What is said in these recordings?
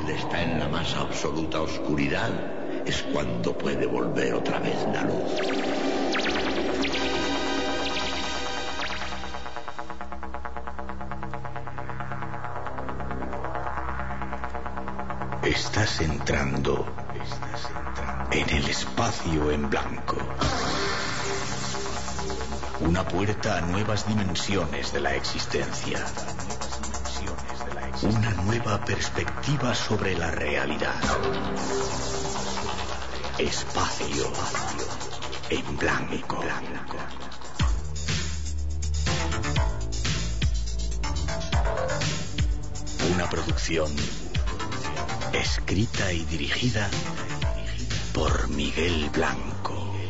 isla está en la más absoluta oscuridad, es cuando puede volver otra vez la luz. Estás entrando en el espacio en blanco. Una puerta a nuevas dimensiones de la existencia. Una nueva perspectiva sobre la realidad. Espacio en blanco. Una producción escrita y dirigida por Miguel Blanco.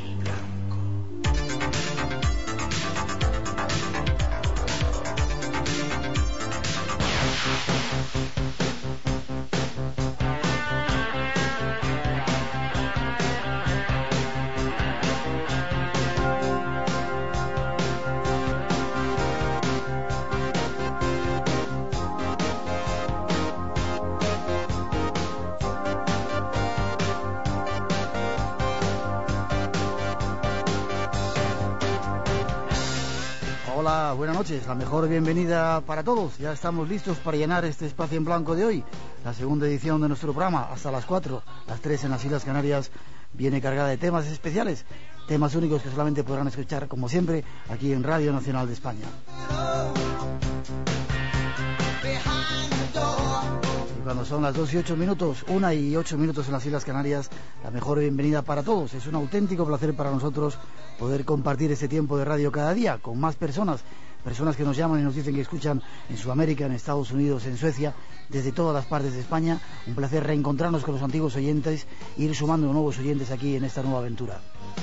Hola, buenas noches, la mejor bienvenida para todos. Ya estamos listos para llenar este espacio en blanco de hoy, la segunda edición de nuestro programa, hasta las 4, las 3 en las Islas Canarias, viene cargada de temas especiales, temas únicos que solamente podrán escuchar, como siempre, aquí en Radio Nacional de España. Y cuando son las 2 y 8 minutos, 1 y 8 minutos en las Islas Canarias, la mejor bienvenida para todos. Es un auténtico placer para nosotros poder compartir este tiempo de radio cada día con más personas que nos llaman y nos dicen que escuchan en Sudamérica, en Estados Unidos, en Suecia, desde todas las partes de España. Un placer reencontrarnos con los antiguos oyentes e ir sumando nuevos oyentes aquí en esta nueva aventura.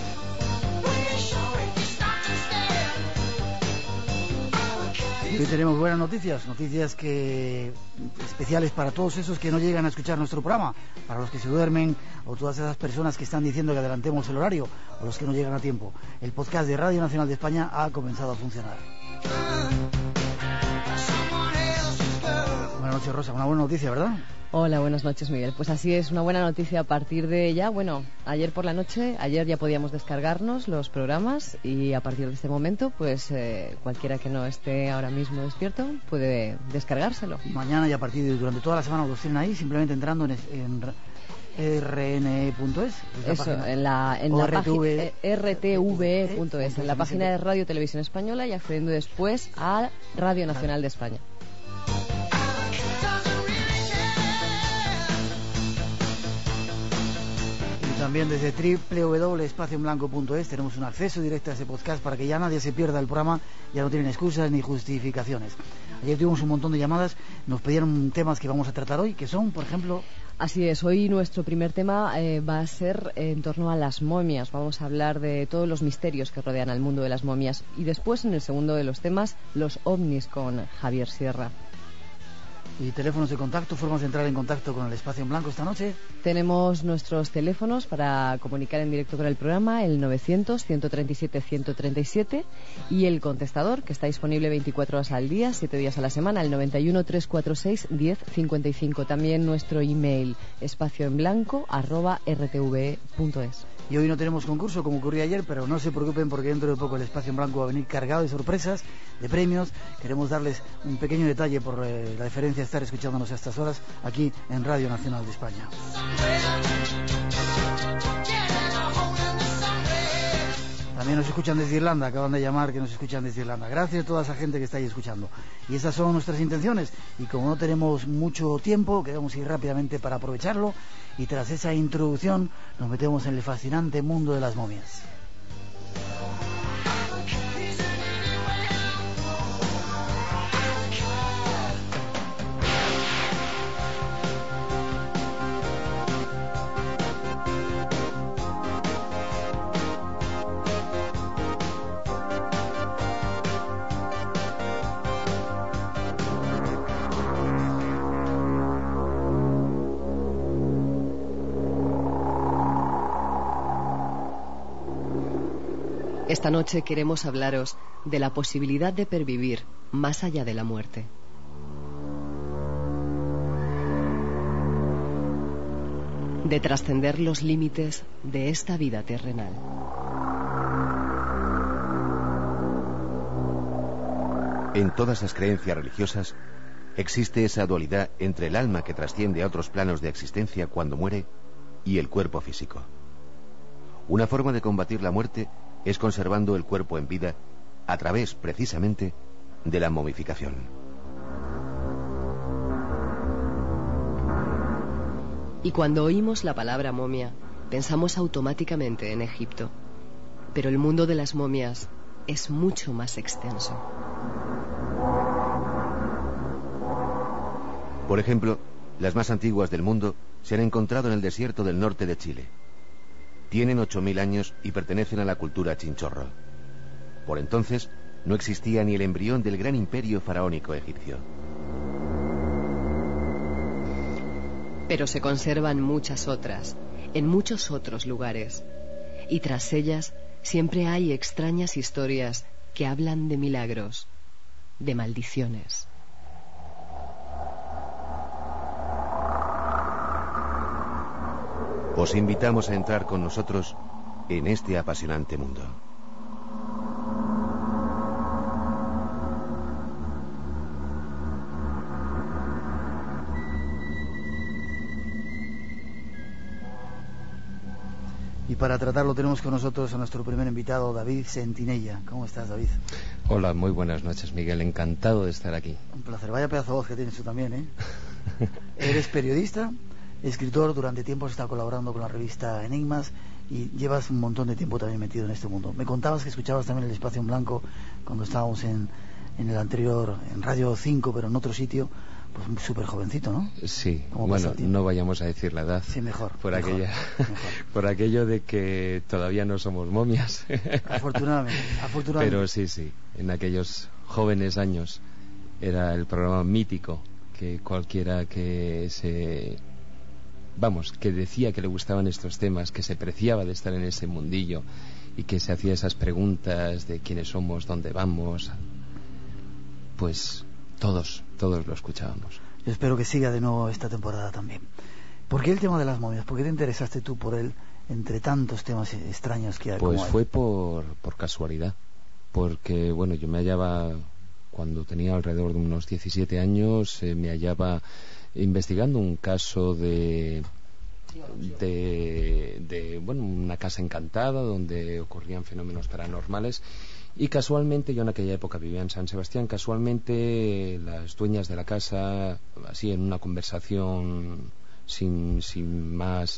Y hoy tenemos buenas noticias especiales para todos esos que no llegan a escuchar nuestro programa, para los que se duermen o todas esas personas que están diciendo que adelantemos el horario o los que no llegan a tiempo. El podcast de Radio Nacional de España ha comenzado a funcionar. Buenas noches, Rosa, una buena noticia, ¿verdad? Hola, buenas noches, Miguel. Pues así es, una buena noticia a partir de ya, ayer por la noche, ayer ya podíamos descargarnos los programas y a partir de este momento, pues cualquiera que no esté ahora mismo despierto puede descargárselo. Mañana y a partir de durante toda la semana los tienen ahí, simplemente entrando en rne.es. Eso, en la página rtve.es, en la página de Radio Televisión Española y accediendo después a Radio Nacional de España. También desde www.espacioenblanco.es tenemos un acceso directo a ese podcast para que ya nadie se pierda el programa, ya no tienen excusas ni justificaciones. Ayer tuvimos un montón de llamadas, nos pedían temas que vamos a tratar hoy, que son, por ejemplo... Así es, hoy nuestro primer tema va a ser en torno a las momias. Vamos a hablar de todos los misterios que rodean al mundo de las momias. Y después, en el segundo de los temas, los ovnis con Javier Sierra. ¿Y teléfonos de contacto, formas de entrar en contacto con el Espacio en Blanco esta noche? Tenemos nuestros teléfonos para comunicar en directo con el programa, el 900-137-137 y el contestador, que está disponible 24 horas al día, 7 días a la semana, el 91-346-1055. También nuestro email, espacioenblanco@rtve.es. Y hoy no tenemos concurso como ocurría ayer, pero no se preocupen porque dentro de poco el Espacio en Blanco va a venir cargado de sorpresas, de premios. Queremos darles un pequeño detalle por la diferencia de estar escuchándonos a estas horas aquí en Radio Nacional de España. También nos escuchan desde Irlanda, acaban de llamar que nos escuchan desde Irlanda. Gracias a toda esa gente que está ahí escuchando. Y esas son nuestras intenciones. Y como no tenemos mucho tiempo, queremos ir rápidamente para aprovecharlo. Y tras esa introducción nos metemos en el fascinante mundo de las momias. Esta noche queremos hablaros de la posibilidad de pervivir más allá de la muerte. de trascender los límites de esta vida terrenal. En todas las creencias religiosas existe esa dualidad entre el alma que trasciende a otros planos de existencia cuando muere y el cuerpo físico. Una forma de combatir la muerte es conservando el cuerpo en vida a través, precisamente, de la momificación. Y cuando oímos la palabra momia, pensamos automáticamente en Egipto. Pero el mundo de las momias es mucho más extenso. Por ejemplo, las más antiguas del mundo se han encontrado en el desierto del norte de Chile. Tienen 8.000 años y pertenecen a la cultura chinchorro. Por entonces, no existía ni el embrión del gran imperio faraónico egipcio. Pero se conservan muchas otras, en muchos otros lugares. Y tras ellas siempre hay extrañas historias que hablan de milagros, de maldiciones. Os invitamos a entrar con nosotros en este apasionante mundo. Y para tratarlo tenemos con nosotros a nuestro primer invitado, David Sentinella. ¿Cómo estás, David? Hola, muy buenas noches, Miguel. Encantado de estar aquí. Un placer. Vaya pedazo de voz que tienes tú también, ¿eh? Eres periodista, escritor, durante tiempo has estado colaborando con la revista Enigmas y llevas un montón de tiempo también metido en este mundo. Me contabas que escuchabas también el Espacio en Blanco cuando estábamos en el anterior, en Radio 5, pero en otro sitio, pues súper jovencito, ¿no? Sí, bueno, no vayamos a decir la edad. Sí, mejor. Por mejor. Por aquello de que todavía no somos momias. Afortunadamente. Pero sí, en aquellos jóvenes años era el programa mítico que cualquiera que que decía que le gustaban estos temas, que se preciaba de estar en ese mundillo y que se hacía esas preguntas de quiénes somos, dónde vamos, pues todos lo escuchábamos. Yo espero que siga de nuevo esta temporada también. ¿Por qué el tema de las momias? ¿Por qué te interesaste tú por él entre tantos temas extraños que hay? Pues fue por casualidad, porque bueno, yo me hallaba, cuando tenía alrededor de unos 17 años, me hallaba investigando un caso de una casa encantada donde ocurrían fenómenos paranormales. Y casualmente, yo en aquella época vivía en San Sebastián, casualmente las dueñas de la casa, así en una conversación sin más,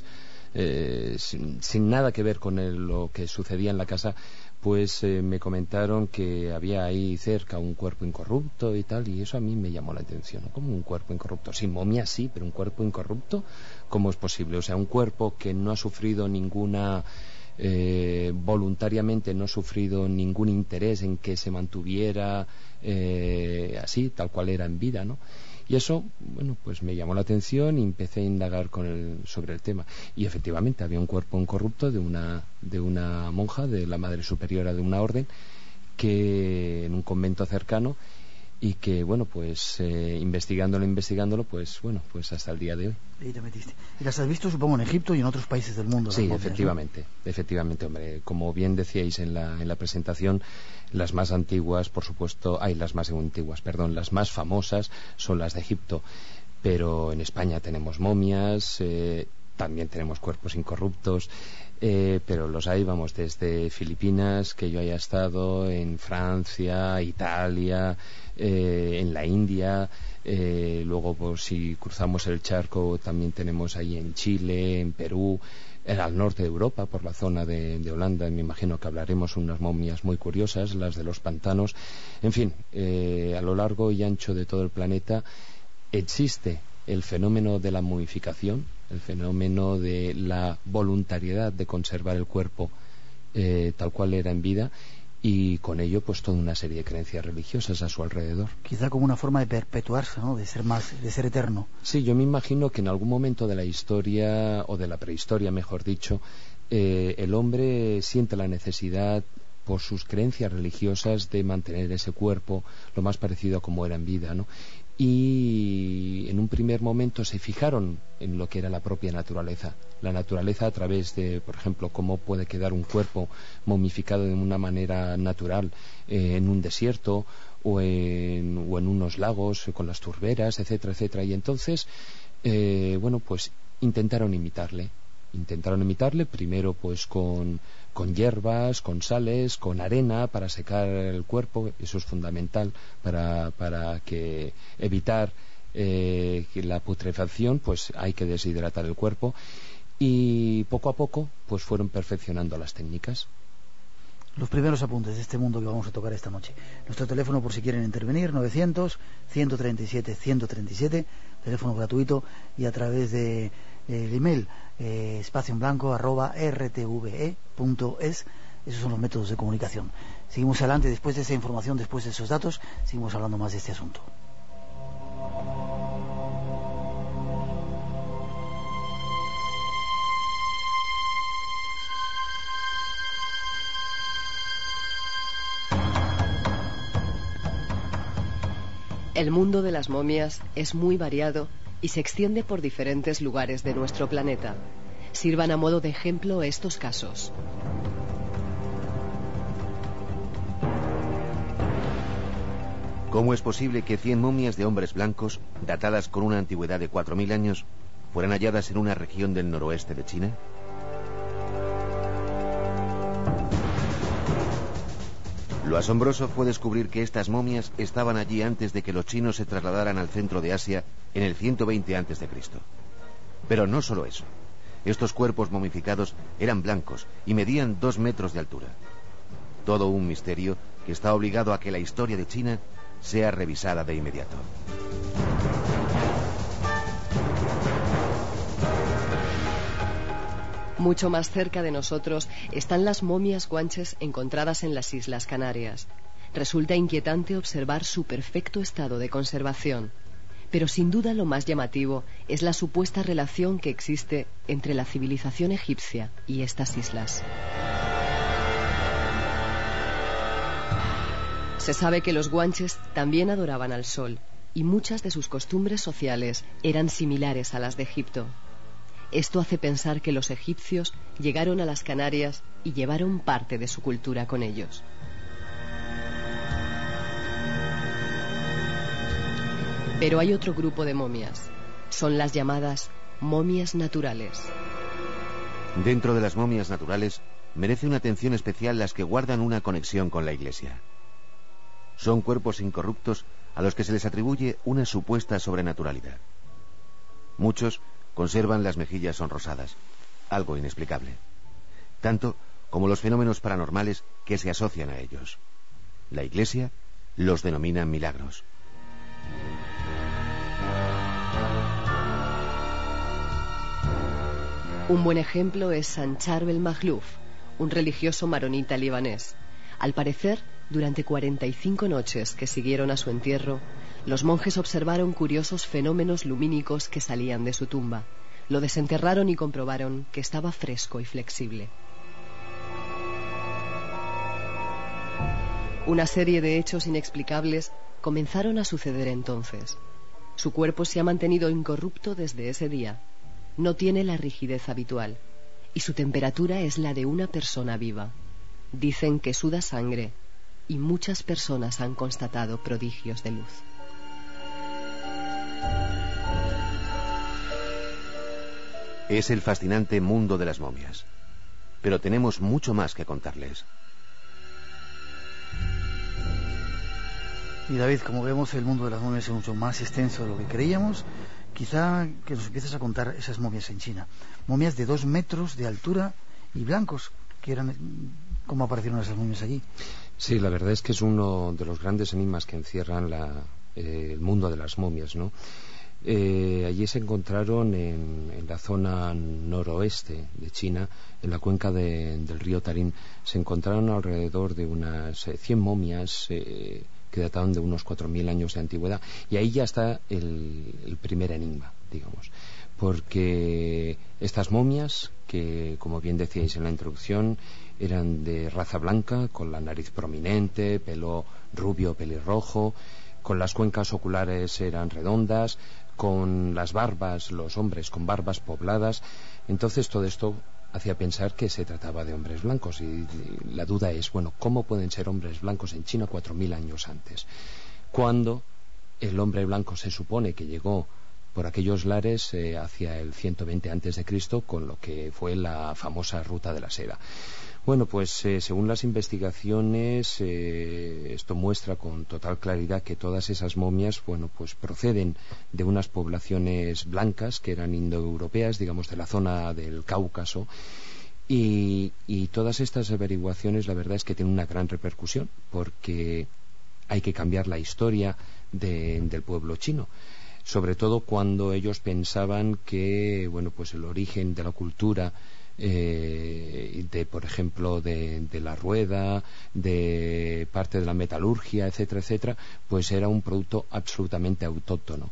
sin nada que ver con lo que sucedía en la casa, pues me comentaron que había ahí cerca un cuerpo incorrupto y tal, y eso a mí me llamó la atención, ¿no? ¿Cómo un cuerpo incorrupto? Sí, momia sí, pero un cuerpo incorrupto, ¿cómo es posible? O sea, un cuerpo que no ha sufrido ninguna... voluntariamente no ha sufrido ningún interés en que se mantuviera así, tal cual era en vida, ¿no? Y eso, bueno, pues me llamó la atención y empecé a indagar sobre el tema. Y efectivamente había un cuerpo incorrupto de una monja, de la madre superiora de una orden, que en un convento cercano, y que, bueno, pues investigándolo, pues bueno, pues hasta el día de hoy. Ahí te metiste. Y las has visto, supongo, en Egipto y en otros países del mundo. Sí, momias, efectivamente, ¿no? Efectivamente, hombre. Como bien decíais en la presentación, las más antiguas, por supuesto, las más famosas son las de Egipto. Pero en España tenemos momias, también tenemos cuerpos incorruptos, pero los hay, vamos, desde Filipinas, que yo haya estado, en Francia, Italia, en la India, luego pues, si cruzamos el charco también tenemos ahí en Chile, en Perú, al norte de Europa, por la zona de Holanda. Me imagino que hablaremos unas momias muy curiosas, las de los pantanos. En fin, a lo largo y ancho de todo el planeta existe el fenómeno de la momificación, el fenómeno de la voluntariedad de conservar el cuerpo tal cual era en vida, y con ello pues toda una serie de creencias religiosas a su alrededor. Quizá como una forma de perpetuarse, ¿no? De ser eterno. Sí, yo me imagino que en algún momento de la historia, o de la prehistoria mejor dicho, el hombre siente la necesidad, por sus creencias religiosas, de mantener ese cuerpo lo más parecido a como era en vida, ¿no? y en un primer momento se fijaron en lo que era la propia naturaleza. La naturaleza a través de, por ejemplo, cómo puede quedar un cuerpo momificado de una manera natural en un desierto o en unos lagos con las turberas, etcétera, etcétera. Y entonces, pues intentaron imitarle primero pues con hierbas, con sales, con arena para secar el cuerpo. Eso es fundamental para que evitar que la putrefacción, pues hay que deshidratar el cuerpo, y poco a poco pues fueron perfeccionando las técnicas. Los primeros apuntes de este mundo que vamos a tocar esta noche. Nuestro teléfono, por si quieren intervenir, 900-137-137, teléfono gratuito, y a través de el email @rtve.es. Esos son los métodos de comunicación. Seguimos adelante después de esa información, después de esos datos, seguimos hablando más de este asunto. El mundo de las momias es muy variado y se extiende por diferentes lugares de nuestro planeta. Sirvan a modo de ejemplo estos casos. ¿Cómo es posible que 100 momias de hombres blancos, datadas con una antigüedad de 4.000 años, fueran halladas en una región del noroeste de China? Lo asombroso fue descubrir que estas momias estaban allí antes de que los chinos se trasladaran al centro de Asia en el 120 a.C. Pero no solo eso. Estos cuerpos momificados eran blancos y medían 2 metros de altura. Todo un misterio que está obligado a que la historia de China sea revisada de inmediato. Mucho más cerca de nosotros están las momias guanches encontradas en las Islas Canarias. Resulta inquietante observar su perfecto estado de conservación, pero sin duda lo más llamativo es la supuesta relación que existe entre la civilización egipcia y estas islas. Se sabe que los guanches también adoraban al sol, y muchas de sus costumbres sociales eran similares a las de Egipto. Esto hace pensar que los egipcios llegaron a las Canarias y llevaron parte de su cultura con ellos. Pero hay otro grupo de momias. Son las llamadas momias naturales. Dentro de las momias naturales merece una atención especial las que guardan una conexión con la Iglesia. Son cuerpos incorruptos a los que se les atribuye una supuesta sobrenaturalidad. Muchos conservan las mejillas sonrosadas, algo inexplicable, tanto como los fenómenos paranormales que se asocian a ellos. La Iglesia los denomina milagros. Un buen ejemplo es San Charbel Maghlouf, un religioso maronita libanés. Al parecer, durante 45 noches que siguieron a su entierro, los monjes observaron curiosos fenómenos lumínicos que salían de su tumba. Lo desenterraron y comprobaron que estaba fresco y flexible. Una serie de hechos inexplicables comenzaron a suceder entonces. Su cuerpo se ha mantenido incorrupto desde ese día. No tiene la rigidez habitual y su temperatura es la de una persona viva. Dicen que suda sangre y muchas personas han constatado prodigios de luz. Es el fascinante mundo de las momias, pero tenemos mucho más que contarles. Y David, como vemos, el mundo de las momias es mucho más extenso de lo que creíamos. Quizá que nos empieces a contar esas momias en China. Momias de 2 metros de altura y blancos. ¿Cómo aparecieron esas momias allí? Sí, la verdad es que es uno de los grandes enigmas que encierran el mundo de las momias, ¿no? Allí se encontraron en la zona noroeste de China, en la cuenca del río Tarim, se encontraron alrededor de unas 100 momias que databan de unos 4.000 años de antigüedad. Y ahí ya está el primer enigma, digamos. Porque estas momias, que como bien decíais en la introducción, eran de raza blanca, con la nariz prominente, pelo rubio, pelirrojo, con las cuencas oculares eran redondas, con las barbas, los hombres con barbas pobladas. Entonces todo esto hacía pensar que se trataba de hombres blancos, y la duda es, bueno, ¿cómo pueden ser hombres blancos en China 4000 años antes? Cuando el hombre blanco se supone que llegó por aquellos lares hacia el 120 a.C., con lo que fue la famosa Ruta de la Seda. Bueno, pues según las investigaciones, esto muestra con total claridad que todas esas momias, bueno, pues proceden de unas poblaciones blancas que eran indoeuropeas, digamos de la zona del Cáucaso, y todas estas averiguaciones, la verdad es que tienen una gran repercusión, porque hay que cambiar la historia del pueblo chino, sobre todo cuando ellos pensaban que, bueno, pues el origen de la cultura, por ejemplo, de la rueda, de parte de la metalurgia, etcétera, etcétera, pues era un producto absolutamente autóctono.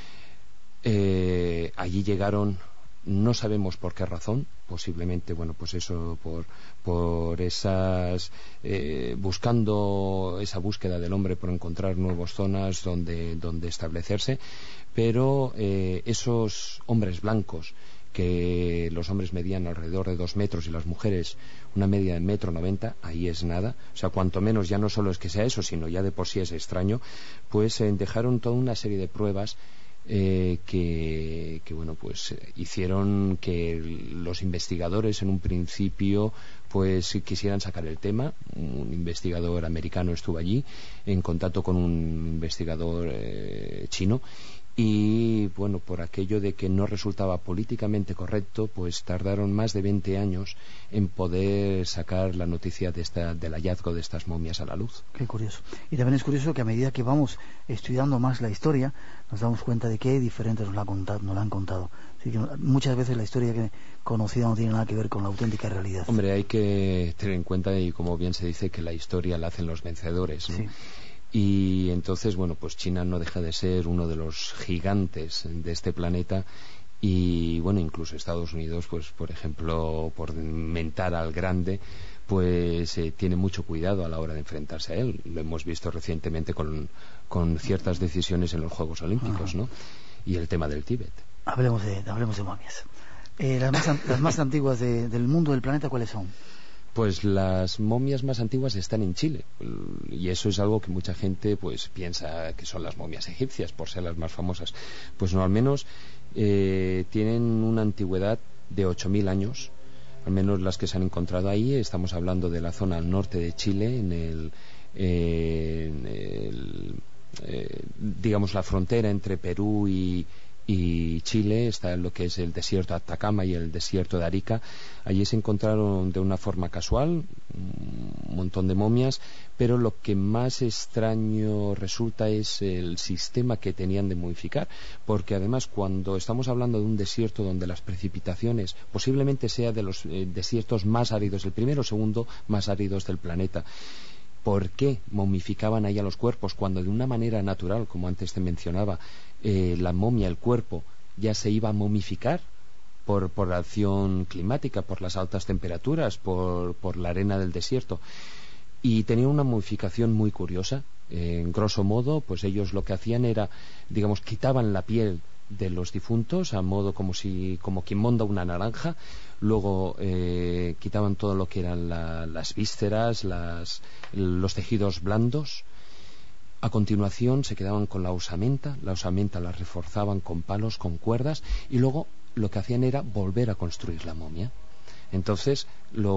Allí llegaron, no sabemos por qué razón, posiblemente, bueno, pues eso, por esas, buscando esa búsqueda del hombre por encontrar nuevas zonas donde establecerse, pero esos hombres blancos, que los hombres medían alrededor de 2 metros y las mujeres una media de 1,90 m, ahí es nada. O sea, cuanto menos, ya no solo es que sea eso, sino ya de por sí es extraño, pues dejaron toda una serie de pruebas que bueno, pues hicieron que los investigadores en un principio pues quisieran sacar el tema. Un investigador americano estuvo allí en contacto con un investigador chino, y bueno, por aquello de que no resultaba políticamente correcto, pues tardaron más de 20 años en poder sacar la noticia del hallazgo de estas momias a la luz. Qué curioso. Y también es curioso que a medida que vamos estudiando más la historia, nos damos cuenta de qué diferentes nos la han contado. Así que muchas veces la historia que conocida no tiene nada que ver con la auténtica realidad. Hombre, hay que tener en cuenta, y como bien se dice, que la historia la hacen los vencedores, ¿no? Sí. Y entonces, bueno, pues China no deja de ser uno de los gigantes de este planeta, y bueno, incluso Estados Unidos, pues por ejemplo, por mentar al grande, pues tiene mucho cuidado a la hora de enfrentarse a él. Lo hemos visto recientemente con ciertas decisiones en los Juegos Olímpicos, ¿no? Y el tema del Tíbet. Hablemos de momias. Las más antiguas del mundo, del planeta, ¿cuáles son? Pues las momias más antiguas están en Chile, y eso es algo que mucha gente pues piensa que son las momias egipcias por ser las más famosas. Pues no, al menos tienen una antigüedad de 8000 años, al menos las que se han encontrado ahí. Estamos hablando de la zona al norte de Chile, digamos la frontera entre Perú y Chile. Está en lo que es el desierto de Atacama y el desierto de Arica. Allí se encontraron de una forma casual un montón de momias, pero lo que más extraño resulta es el sistema que tenían de momificar, porque además, cuando estamos hablando de un desierto donde las precipitaciones posiblemente sea de los desiertos más áridos, el primero o segundo más áridos del planeta, ¿por qué momificaban ahí a los cuerpos cuando de una manera natural, como antes te mencionaba, la momia, el cuerpo, ya se iba a momificar por la acción climática, por las altas temperaturas, por la arena del desierto? Y tenía una momificación muy curiosa. En grosso modo, pues ellos lo que hacían era, digamos, quitaban la piel de los difuntos a modo como quien monda una naranja. Luego quitaban todo lo que eran las vísceras, los tejidos blandos. A continuación se quedaban con la osamenta la reforzaban con palos, con cuerdas, y luego lo que hacían era volver a construir la momia. Entonces,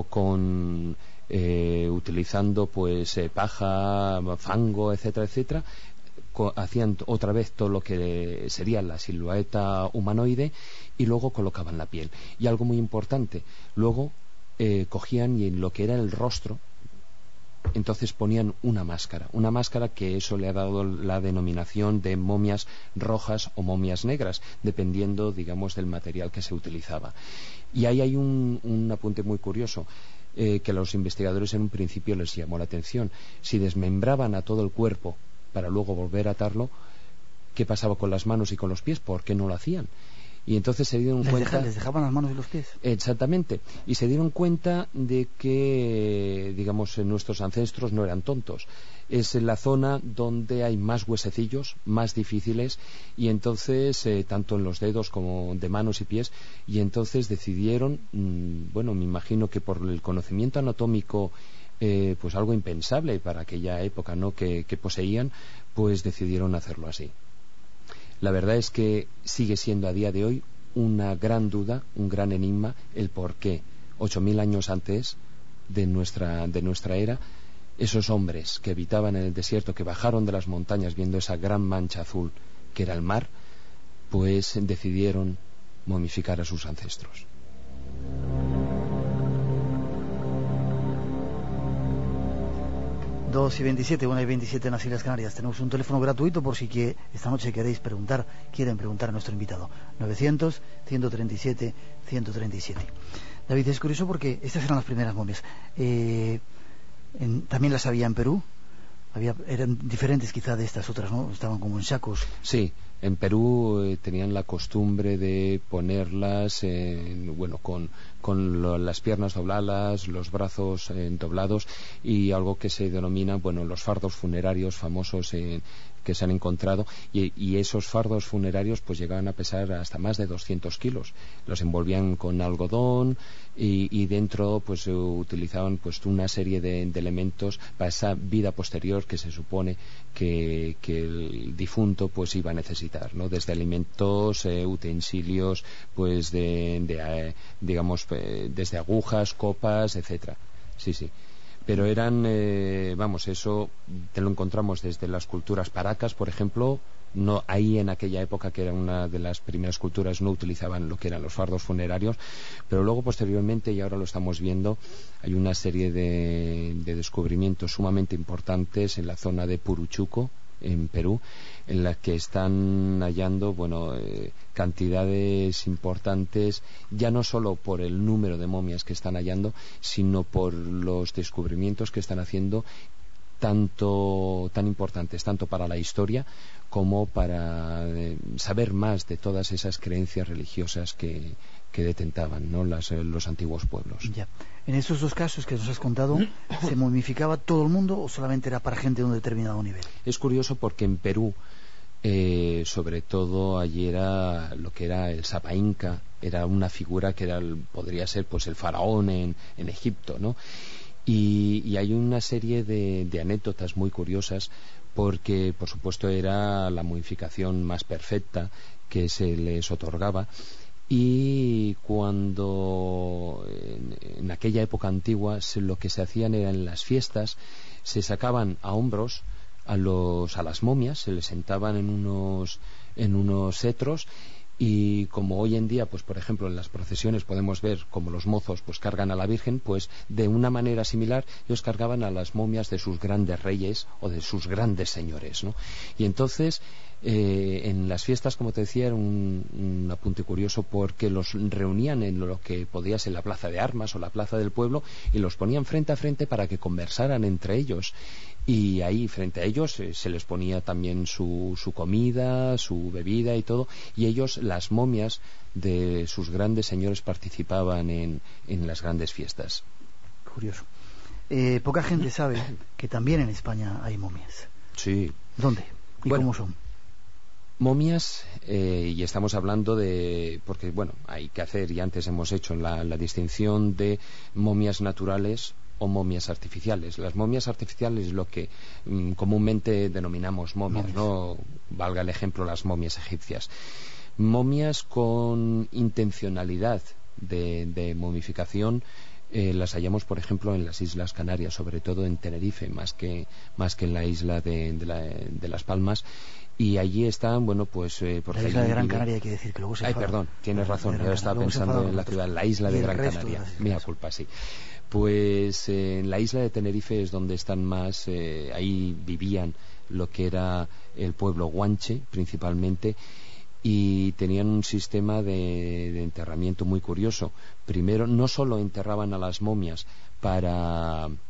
utilizando pues paja, fango, etcétera, etcétera, hacían otra vez todo lo que sería la silueta humanoide, y luego colocaban la piel. Y algo muy importante, luego cogían, y en lo que era el rostro, entonces ponían una máscara que eso le ha dado la denominación de momias rojas o momias negras, dependiendo, digamos, del material que se utilizaba. Y ahí hay un apunte muy curioso, que a los investigadores en un principio les llamó la atención. Si desmembraban a todo el cuerpo para luego volver a atarlo, ¿qué pasaba con las manos y con los pies? ¿Por qué no lo hacían? Y entonces se dieron cuenta... Les dejaban las manos y los pies. Exactamente. Y se dieron cuenta de que, digamos, nuestros ancestros no eran tontos. Es la zona donde hay más huesecillos, más difíciles, y entonces, tanto en los dedos como de manos y pies, y entonces decidieron, bueno, me imagino que por el conocimiento anatómico, pues algo impensable para aquella época, ¿no?, que poseían, pues decidieron hacerlo así. La verdad es que sigue siendo a día de hoy una gran duda, un gran enigma, el por qué 8.000 años antes de nuestra era, esos hombres que habitaban en el desierto, que bajaron de las montañas viendo esa gran mancha azul que era el mar, pues decidieron momificar a sus ancestros. Dos y 27, 1 y 27 en las Islas Canarias. Tenemos un teléfono gratuito por si que esta noche quieren preguntar a nuestro invitado. 900-137-137. David, es curioso porque estas eran las primeras momias. También las había en Perú. Eran diferentes quizá de estas otras, ¿no? Estaban como en sacos. Sí, en Perú tenían la costumbre de ponerlas con las piernas dobladas, los brazos doblados, y algo que se denomina, los fardos funerarios famosos que se han encontrado, y esos fardos funerarios pues llegaban a pesar hasta más de 200 kilos. Los envolvían con algodón y dentro pues utilizaban pues una serie de elementos para esa vida posterior que se supone que el difunto pues iba a necesitar, ¿no? Desde alimentos, utensilios, pues digamos, desde agujas, copas, etcétera. Sí. Pero eran, eso te lo encontramos desde las culturas paracas, por ejemplo. No, ahí en aquella época, que era una de las primeras culturas, no utilizaban lo que eran los fardos funerarios, pero luego posteriormente, y ahora lo estamos viendo, hay una serie de descubrimientos sumamente importantes en la zona de Puruchuco, en Perú, en la que están hallando cantidades importantes, ya no solo por el número de momias que están hallando, sino por los descubrimientos que están haciendo, tan importantes tanto para la historia como para saber más de todas esas creencias religiosas que detentaban, ¿no?, los antiguos pueblos. Ya. En estos dos casos que nos has contado, ¿se momificaba todo el mundo o solamente era para gente de un determinado nivel? Es curioso porque en Perú, sobre todo allí, era lo que era el Sapa Inca, era una figura que podría ser pues el faraón en Egipto, ¿no? Y hay una serie de anécdotas muy curiosas, porque por supuesto era la momificación más perfecta que se les otorgaba. Y cuando en aquella época antigua lo que se hacían era, en las fiestas se sacaban a hombros a las momias, se les sentaban en unos cetros, y como hoy en día, pues por ejemplo en las procesiones podemos ver como los mozos pues cargan a la Virgen, pues de una manera similar ellos cargaban a las momias de sus grandes reyes o de sus grandes señores, ¿no? Y entonces en las fiestas, como te decía, era un apunte curioso, porque los reunían en lo que podía ser la plaza de armas o la plaza del pueblo, y los ponían frente a frente para que conversaran entre ellos. Y ahí frente a ellos se les ponía también su comida, su bebida y todo, y ellos, las momias de sus grandes señores, participaban en las grandes fiestas. Curioso. Poca gente sabe que también en España hay momias. Sí. ¿Dónde? ¿Y cómo son? Momias, y estamos hablando porque hay que hacer, y antes hemos hecho la distinción de momias naturales o momias artificiales. Las momias artificiales es lo que comúnmente denominamos momias, ¿no? Valga el ejemplo, las momias egipcias. Momias con intencionalidad de momificación las hallamos, por ejemplo, en las Islas Canarias, sobre todo en Tenerife, más que en la isla de Las Palmas. Y allí están, pues por la isla de Gran Canaria, hay que decir que luego se enfada. Perdón, tienes razón, yo estaba pensando en la ciudad, la isla de Gran Canaria. Mea culpa, sí. Pues en la isla de Tenerife es donde están más, ahí vivían lo que era el pueblo guanche principalmente, y tenían un sistema de enterramiento muy curioso. Primero, no solo enterraban a las momias para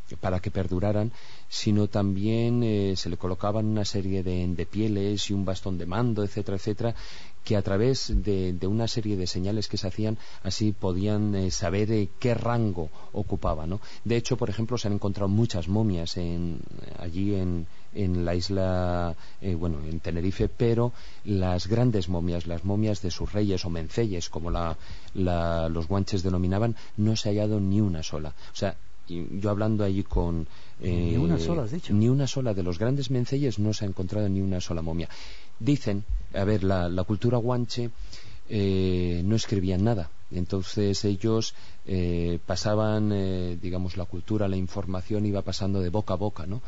para que perduraran, sino también se le colocaban una serie de pieles y un bastón de mando, etcétera, etcétera, que a través de una serie de señales que se hacían así podían saber qué rango ocupaba, ¿no? De hecho, por ejemplo, se han encontrado muchas momias allí en la isla, en Tenerife, pero las grandes momias, las momias de sus reyes o menceyes, como los guanches denominaban, no se ha hallado ni una sola. O sea, yo hablando allí con... ni una sola, has dicho. Ni una sola de los grandes menceyes no se ha encontrado ni una sola momia. Dicen, a ver, la cultura guanche no escribían nada. Entonces ellos pasaban, digamos, la cultura, la información iba pasando de boca a boca, ¿no?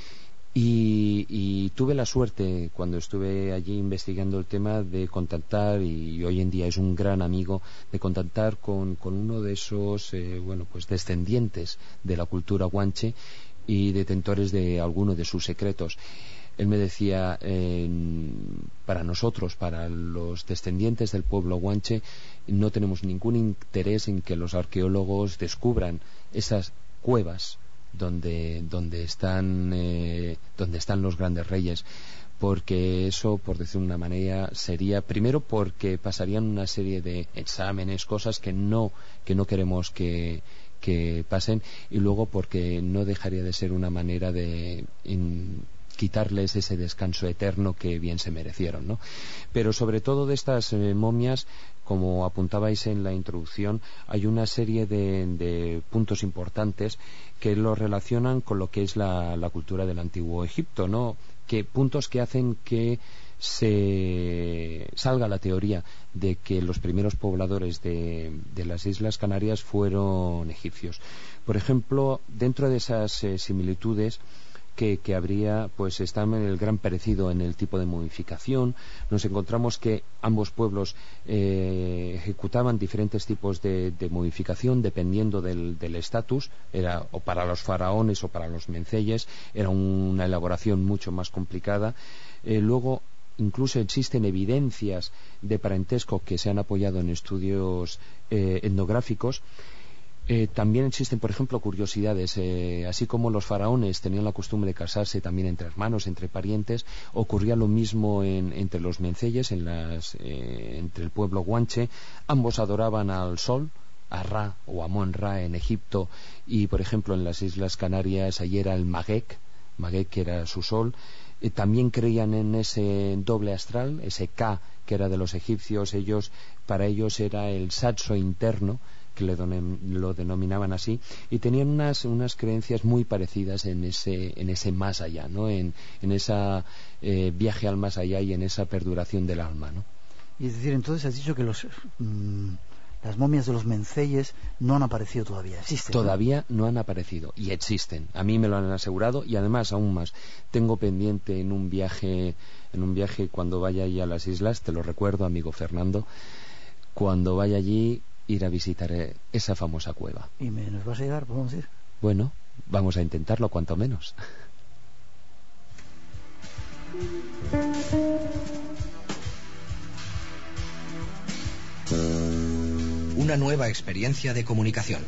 Y tuve la suerte, cuando estuve allí investigando el tema, de contactar, y hoy en día es un gran amigo, de contactar con uno de esos descendientes de la cultura guanche y detentores de alguno de sus secretos. Él me decía, para nosotros, para los descendientes del pueblo guanche, no tenemos ningún interés en que los arqueólogos descubran esas cuevas donde están los grandes reyes, porque eso, por decir de una manera, sería, primero, porque pasarían una serie de exámenes, cosas que no queremos que pasen, y luego porque no dejaría de ser una manera de quitarles ese descanso eterno que bien se merecieron, ¿no? Pero sobre todo de estas momias, como apuntabais en la introducción, hay una serie de puntos importantes que lo relacionan con lo que es la cultura del antiguo Egipto, ¿no? Puntos que hacen que se salga la teoría de que los primeros pobladores de las Islas Canarias fueron egipcios. Por ejemplo, dentro de esas similitudes que habría, pues está el gran parecido en el tipo de momificación. Nos encontramos que ambos pueblos ejecutaban diferentes tipos de momificación dependiendo del estatus. Era o para los faraones o para los menceyes, era una elaboración mucho más complicada. Luego incluso existen evidencias de parentesco que se han apoyado en estudios etnográficos. También existen, por ejemplo, curiosidades, así como los faraones tenían la costumbre de casarse también entre hermanos, entre parientes, ocurría lo mismo entre los menceyes, entre el pueblo guanche. Ambos adoraban al sol, a Ra o Amon-Ra en Egipto, y por ejemplo en las Islas Canarias allí era el Magek que era su sol. También creían en ese doble astral, ese Ka que era de los egipcios. Para ellos era el Saxo interno, que lo denominaban así, y tenían unas creencias muy parecidas en ese más allá, ¿no? En ese viaje al más allá y en esa perduración del alma, ¿no? Y es decir, entonces has dicho que las momias de los menceyes no han aparecido todavía, existen. Todavía no han aparecido y existen. A mí me lo han asegurado, y además aún más, tengo pendiente en un viaje cuando vaya allí a las islas, te lo recuerdo, amigo Fernando, cuando vaya allí, ir a visitar esa famosa cueva. ¿Y nos vas a llegar, podemos ir? Bueno, vamos a intentarlo cuanto menos. Una nueva experiencia de comunicación.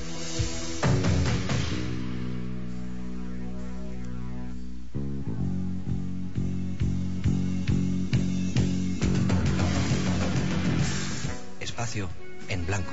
Espacio en blanco.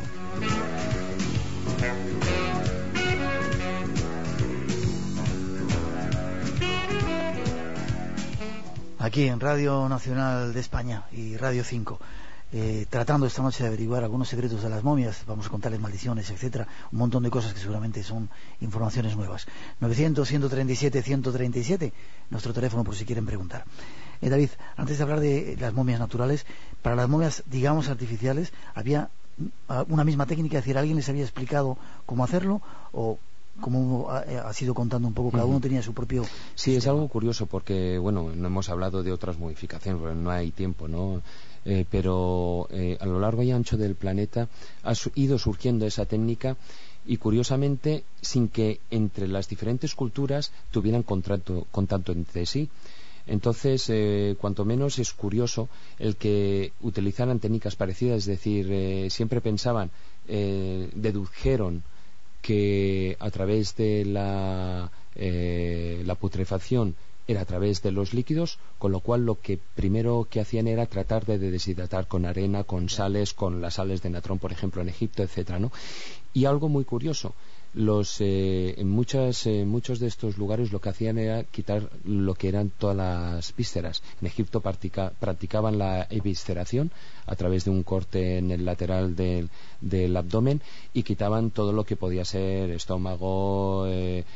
Aquí en Radio Nacional de España y Radio 5, tratando esta noche de averiguar algunos secretos de las momias. Vamos a contarles maldiciones, etcétera, un montón de cosas que seguramente son informaciones nuevas. 900-137-137, nuestro teléfono por si quieren preguntar. David, antes de hablar de las momias naturales, para las momias, digamos, artificiales, ¿había una misma técnica? Es decir, ¿alguien les había explicado cómo hacerlo? ¿O como ha sido contando un poco, cada uno tenía su propio sistema? Es algo curioso porque, bueno, no hemos hablado de otras modificaciones, porque no hay tiempo, ¿no? Pero a lo largo y ancho del planeta ha ido surgiendo esa técnica, y curiosamente sin que entre las diferentes culturas tuvieran contacto entre sí. Entonces, cuanto menos es curioso el que utilizaran técnicas parecidas, es decir, siempre pensaban, dedujeron que a través de la putrefacción era a través de los líquidos, con lo cual lo que primero que hacían era tratar de deshidratar con arena, con sales, con las sales de natrón, por ejemplo, en Egipto, etcétera, ¿no? Y algo muy curioso, en muchos de estos lugares lo que hacían era quitar lo que eran todas las vísceras. En Egipto practicaban la evisceración a través de un corte en el lateral del abdomen y quitaban todo lo que podía ser estómago,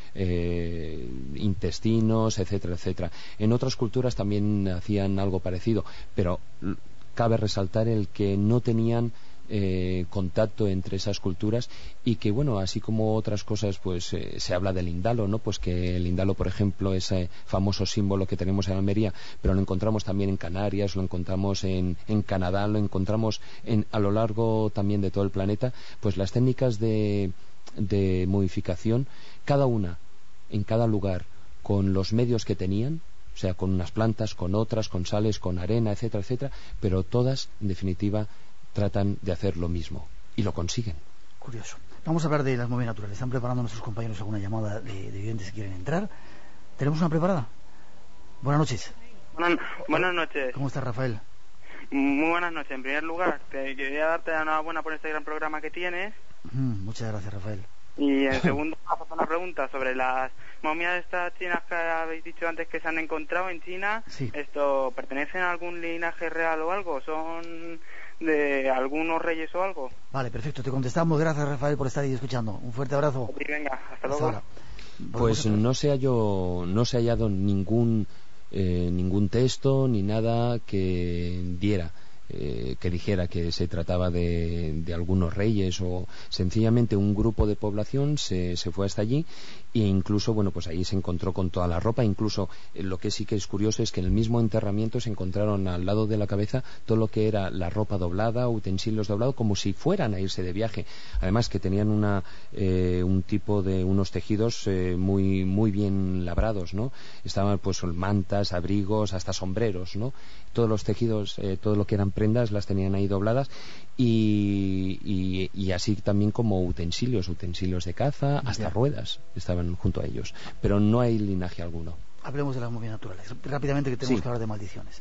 intestinos, etcétera, etcétera. En otras culturas también hacían algo parecido, pero cabe resaltar el que no tenían contacto entre esas culturas, y que bueno, así como otras cosas, pues se habla del indalo, ¿no? Pues que el indalo, por ejemplo, ese famoso símbolo que tenemos en Almería, pero lo encontramos también en Canarias, lo encontramos en Canadá, lo encontramos a lo largo también de todo el planeta. Pues las técnicas de momificación, cada una en cada lugar con los medios que tenían, o sea, con unas plantas, con otras, con sales, con arena, etcétera, etcétera, pero todas en definitiva tratan de hacer lo mismo y lo consiguen. Curioso. Vamos a hablar de las momias naturales. Están preparando nuestros compañeros alguna llamada de oyentes que quieren entrar. ¿Tenemos una preparada? Buenas noches. Buenas noches. ¿Cómo estás, Rafael? Muy buenas noches. En primer lugar, te quería darte la enhorabuena por este gran programa que tienes. Muchas gracias, Rafael. Y en segundo, una pregunta sobre las momias estas chinas que habéis dicho antes que se han encontrado en China. Sí. ¿Esto pertenecen a algún linaje real o algo? ¿Son de algunos reyes o algo? Vale, perfecto, te contestamos. Gracias, Rafael, por estar ahí escuchando. Un fuerte abrazo. Sí, venga, hasta luego. Ahora. Pues no se ha hallado ningún texto ni nada que diera, que dijera que se trataba de algunos reyes, o sencillamente un grupo de población se fue hasta allí, e incluso, bueno, pues ahí se encontró con toda la ropa. Incluso lo que sí que es curioso es que en el mismo enterramiento se encontraron al lado de la cabeza todo lo que era la ropa doblada, utensilios doblados, como si fueran a irse de viaje. Además que tenían un tipo de unos tejidos muy muy bien labrados, ¿no? Estaban pues mantas, abrigos, hasta sombreros, ¿no? Todos los tejidos, todo lo que eran prendas las tenían ahí dobladas, y así también como utensilios de caza, hasta ruedas estaban junto a ellos, pero no hay linaje alguno. Hablemos de las momias naturales rápidamente, que tenemos que hablar de maldiciones.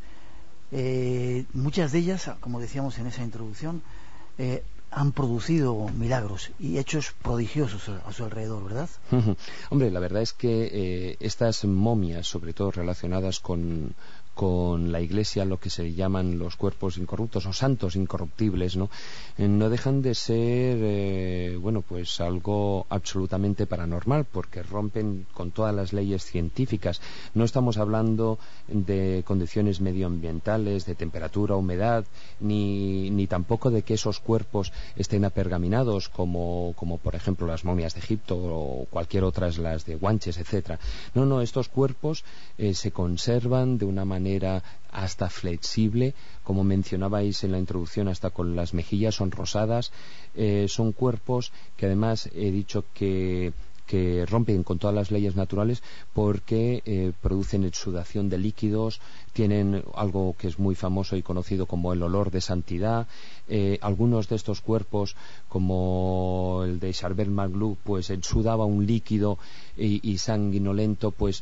Muchas de ellas, como decíamos en esa introducción, han producido milagros y hechos prodigiosos a su alrededor, ¿verdad? Hombre, la verdad es que estas momias, sobre todo relacionadas con la Iglesia, lo que se llaman los cuerpos incorruptos o santos incorruptibles, ¿no? No dejan de ser bueno, pues algo absolutamente paranormal, porque rompen con todas las leyes científicas. No estamos hablando de condiciones medioambientales, de temperatura, humedad, ni tampoco de que esos cuerpos estén apergaminados como por ejemplo las momias de Egipto o cualquier otras, las de Guanches, etcétera. No, estos cuerpos se conservan de una manera hasta flexible, como mencionabais en la introducción, hasta con las mejillas son rosadas. Son cuerpos que además he dicho que rompen con todas las leyes naturales, porque producen exudación de líquidos, tienen algo que es muy famoso y conocido como el olor de santidad. Algunos de estos cuerpos, como el de Charbel Maglou, pues exudaba un líquido y sanguinolento, pues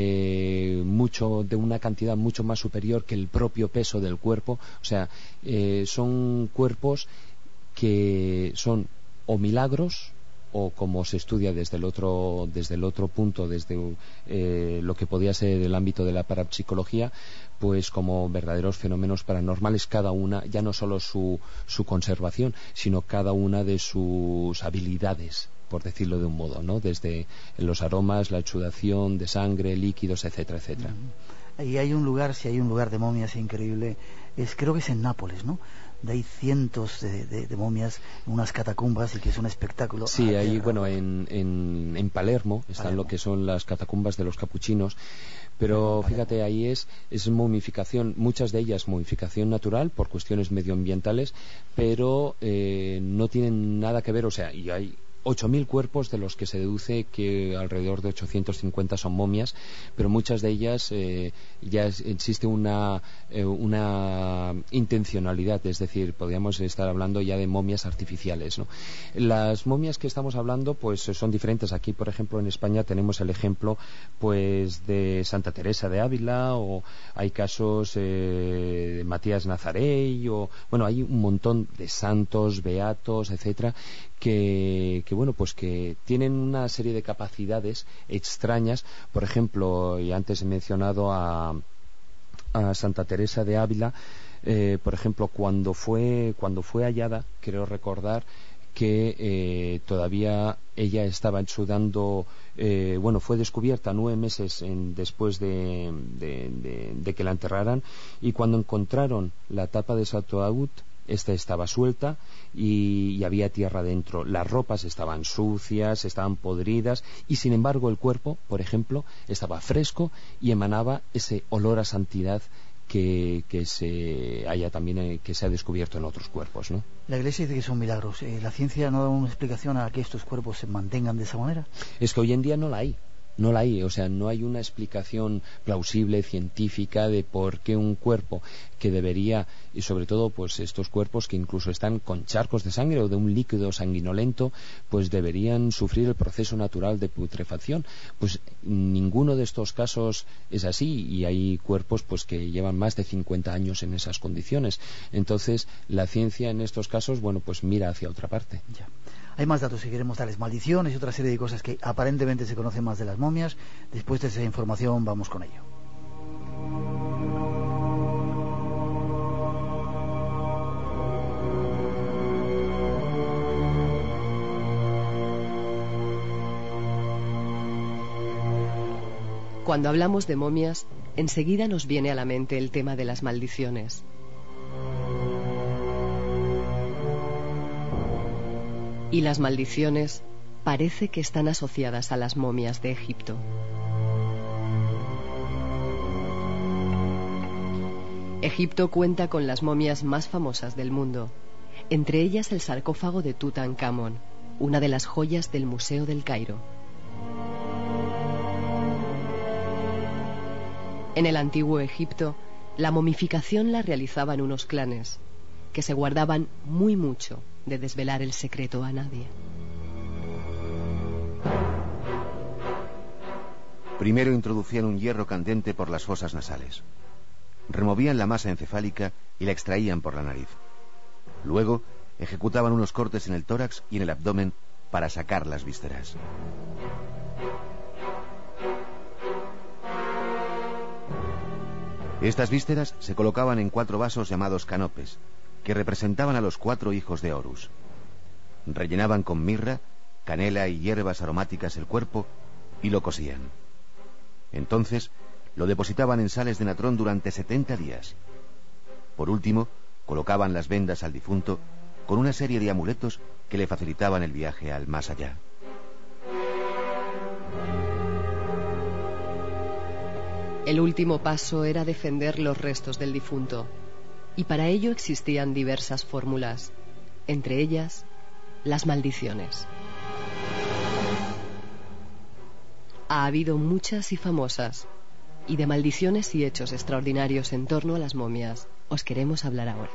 mucho, de una cantidad mucho más superior que el propio peso del cuerpo. O sea, son cuerpos que son o milagros, o como se estudia desde el otro punto, desde lo que podía ser el ámbito de la parapsicología, pues como verdaderos fenómenos paranormales, cada una, ya no solo su conservación, sino cada una de sus habilidades, por decirlo de un modo, ¿no? Desde los aromas, la exudación de sangre, líquidos, etcétera, etcétera. Y hay un lugar, si hay un lugar de momias increíble, creo que es en Nápoles, ¿no? De ahí cientos de momias en unas catacumbas, y que es un espectáculo. Sí, ahí, bueno, en Palermo están lo que son las catacumbas de los capuchinos, pero fíjate, ahí es momificación, muchas de ellas momificación natural por cuestiones medioambientales, pero no tienen nada que ver, o sea, y hay 8.000 cuerpos, de los que se deduce que alrededor de 850 son momias, pero muchas de ellas ya existe una intencionalidad, es decir, podríamos estar hablando ya de momias artificiales, ¿no? Las momias que estamos hablando pues son diferentes. Aquí, por ejemplo, en España tenemos el ejemplo pues de Santa Teresa de Ávila, o hay casos de Matías Nazarey, o bueno, hay un montón de santos, beatos, etcétera, que bueno, pues que tienen una serie de capacidades extrañas. Por ejemplo, y antes he mencionado a Santa Teresa de Ávila, por ejemplo, cuando fue hallada, creo recordar que todavía ella estaba sudando, fue descubierta 9 meses después de que la enterraran, y cuando encontraron la tapa de su ataúd, esta estaba suelta y había tierra dentro. Las ropas estaban sucias, estaban podridas, y sin embargo el cuerpo, por ejemplo, estaba fresco y emanaba ese olor a santidad que se ha descubierto en otros cuerpos, ¿no? La Iglesia dice que son milagros. ¿La ciencia no da una explicación a que estos cuerpos se mantengan de esa manera? Es que hoy en día no la hay, o sea, no hay una explicación plausible, científica, de por qué un cuerpo que debería, y sobre todo pues estos cuerpos que incluso están con charcos de sangre o de un líquido sanguinolento, pues deberían sufrir el proceso natural de putrefacción. Pues ninguno de estos casos es así, y hay cuerpos pues que llevan más de 50 años en esas condiciones. Entonces la ciencia en estos casos, bueno, pues mira hacia otra parte. Ya. Hay más datos si queremos darles, maldiciones y otra serie de cosas que aparentemente se conocen más de las momias. Después de esa información vamos con ello. Cuando hablamos de momias, enseguida nos viene a la mente el tema de las maldiciones. Y las maldiciones parece que están asociadas a las momias de Egipto. Egipto cuenta con las momias más famosas del mundo, entre ellas el sarcófago de Tutankamón, una de las joyas del Museo del Cairo. En el antiguo Egipto, la momificación la realizaban unos clanes, que se guardaban muy mucho de desvelar el secreto a nadie. Primero introducían un hierro candente por las fosas nasales. Removían la masa encefálica y la extraían por la nariz. Luego ejecutaban unos cortes en el tórax y en el abdomen para sacar las vísceras. Estas vísceras se colocaban en 4 vasos llamados canopes, que representaban a los 4 hijos de Horus. Rellenaban con mirra, canela y hierbas aromáticas el cuerpo y lo cosían. Entonces lo depositaban en sales de natrón durante 70 días. Por último, colocaban las vendas al difunto con una serie de amuletos que le facilitaban el viaje al más allá. El último paso era defender los restos del difunto, y para ello existían diversas fórmulas, entre ellas las maldiciones. Ha habido muchas y famosas, y de maldiciones y hechos extraordinarios en torno a las momias os queremos hablar ahora.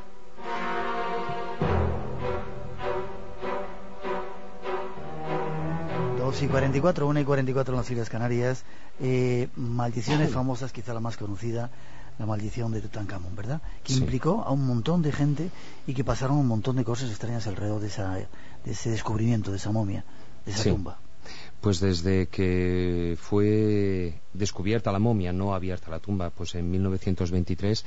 Y 44, 1 y 44 en las Islas Canarias. Maldiciones famosas, quizá la más conocida, la maldición de Tutankamón, ¿verdad? Que implicó a un montón de gente y que pasaron un montón de cosas extrañas alrededor de ese descubrimiento, de esa momia, de esa tumba. Pues desde que fue descubierta la momia, no abierta la tumba, pues en 1923,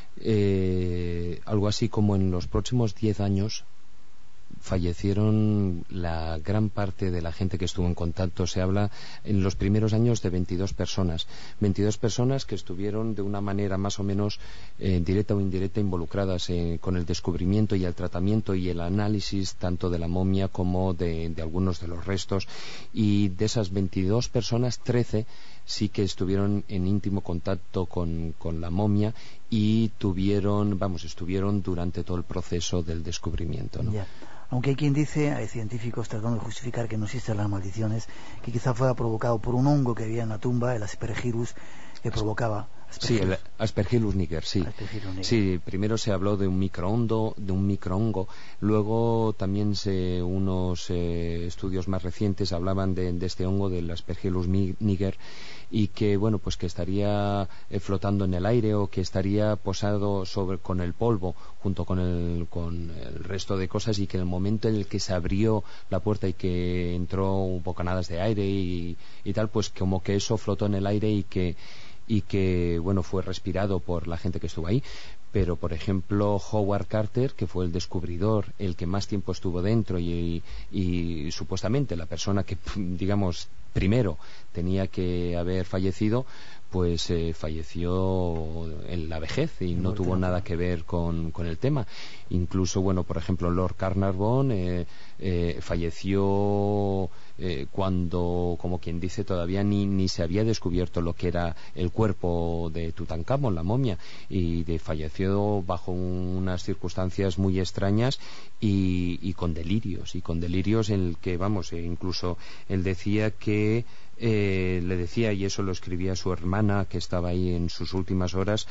algo así como en los próximos 10 años, fallecieron la gran parte de la gente que estuvo en contacto. Se habla en los primeros años de 22 personas que estuvieron de una manera más o menos directa o indirecta involucradas con el descubrimiento y el tratamiento y el análisis tanto de la momia como de algunos de los restos, y de esas 22 personas 13 sí que estuvieron en íntimo contacto con la momia y estuvieron durante todo el proceso del descubrimiento, ¿no? Yeah. Aunque hay quien dice, hay científicos tratando de justificar que no existen las maldiciones, que quizá fuera provocado por un hongo que había en la tumba, el Aspergillus, que provocaba... Sí, el Aspergillus niger, sí. Sí, primero se habló de un microhongo, luego también unos estudios más recientes hablaban de este hongo, del Aspergillus niger, y que, bueno, pues que estaría flotando en el aire o que estaría posado con el polvo junto con el resto de cosas, y que en el momento en el que se abrió la puerta y que entró bocanadas de aire y tal, pues como que eso flotó en el aire y que bueno, fue respirado por la gente que estuvo ahí. Pero, por ejemplo, Howard Carter, que fue el descubridor, el que más tiempo estuvo dentro y supuestamente la persona que, digamos, primero tenía que haber fallecido, pues falleció en la vejez y no tuvo nada que ver con el tema. Incluso, bueno, por ejemplo, Lord Carnarvon falleció cuando, como quien dice, todavía ni se había descubierto lo que era el cuerpo de Tutankamón, la momia, y falleció bajo unas circunstancias muy extrañas y con delirios en el que, vamos, incluso él decía que le decía, y eso lo escribía su hermana que estaba ahí en sus últimas horas,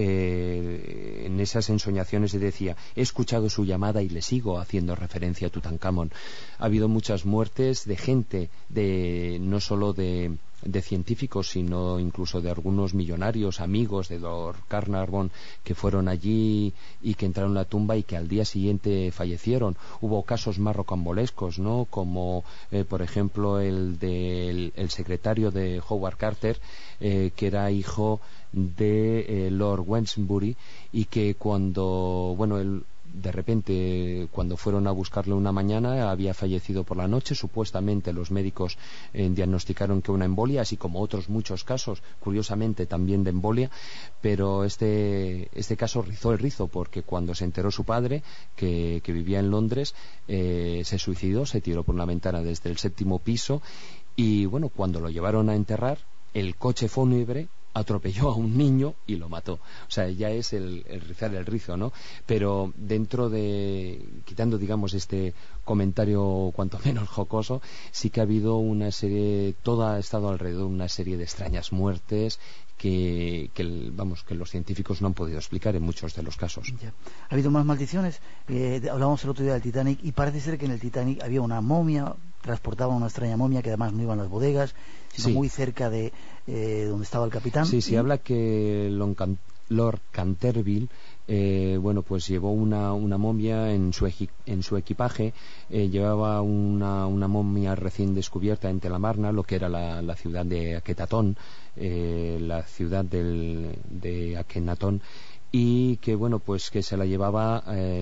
en esas ensoñaciones le decía: he escuchado su llamada y le sigo, haciendo referencia a Tutankamón. Ha habido muchas muertes de gente, no solo de científicos, sino incluso de algunos millonarios, amigos de Lord Carnarvon, que fueron allí y que entraron en la tumba y que al día siguiente fallecieron. Hubo casos más rocambolescos, ¿no? Como por ejemplo el del secretario de Howard Carter, que era hijo de Lord Westbury, y que cuando, bueno, él de repente, cuando fueron a buscarle una mañana, había fallecido por la noche. Supuestamente los médicos diagnosticaron que una embolia, así como otros muchos casos, curiosamente también de embolia, pero este caso rizó el rizo, porque cuando se enteró su padre, que vivía en Londres, se suicidó, se tiró por una ventana desde el 7º piso, y bueno, cuando lo llevaron a enterrar, el coche fúnebre atropelló a un niño y lo mató. O sea, ya es el rizar el rizo, ¿no? Pero quitando, digamos, este comentario cuanto menos jocoso, sí que ha habido una serie, todo ha estado alrededor de una serie de extrañas muertes que los científicos no han podido explicar en muchos de los casos. Ya. Ha habido más maldiciones. Hablábamos el otro día del Titanic, y parece ser que en el Titanic había una momia, transportaban una extraña momia que además no iba en las bodegas, sino muy cerca de donde estaba el capitán. Sí, habla que Lord Canterville pues llevó una momia en su equipaje. Llevaba una momia recién descubierta en Telamarna, lo que era la ciudad de Aketatón, la ciudad de Akenatón, y que bueno, pues que se la llevaba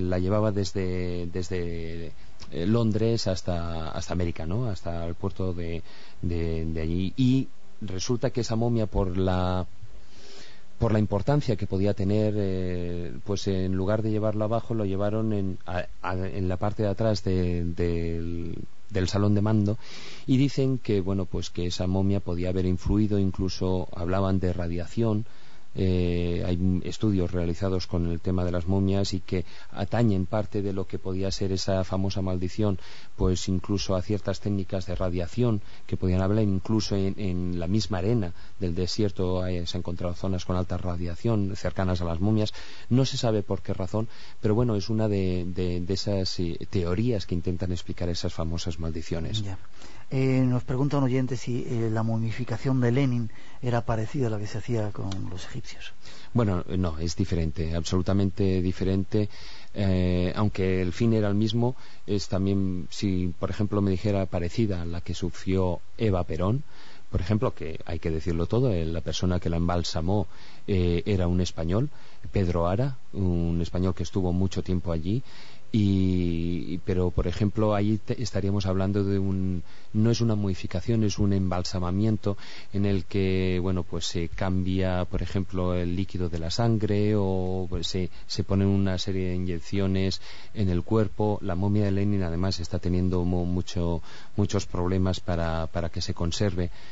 desde Londres hasta América, ¿no? Hasta el puerto de allí. Y resulta que esa momia, por la importancia que podía tener, pues en lugar de llevarlo abajo, lo llevaron en la parte de atrás del salón de mando, y dicen que bueno, pues que esa momia podía haber influido, incluso hablaban de radiación. Hay estudios realizados con el tema de las momias y que atañen parte de lo que podía ser esa famosa maldición, pues incluso a ciertas técnicas de radiación que podían hablar. Incluso en la misma arena del desierto se han encontrado zonas con alta radiación cercanas a las momias. No se sabe por qué razón, pero bueno, es una de esas teorías que intentan explicar esas famosas maldiciones. Ya. Nos pregunta un oyente si la momificación de Lenin era parecida a la que se hacía con los egipcios. Bueno, no, es diferente, absolutamente diferente. Aunque el fin era el mismo, es también, si por ejemplo me dijera parecida a la que sufrió Eva Perón, por ejemplo, que hay que decirlo todo, la persona que la embalsamó era un español, Pedro Ara, un español que estuvo mucho tiempo allí. Pero por ejemplo ahí estaríamos hablando de no es una modificación, es un embalsamamiento en el que bueno, pues se cambia por ejemplo el líquido de la sangre, o pues se ponen una serie de inyecciones en el cuerpo. La momia de Lenin además está teniendo muchos problemas para que se conserve.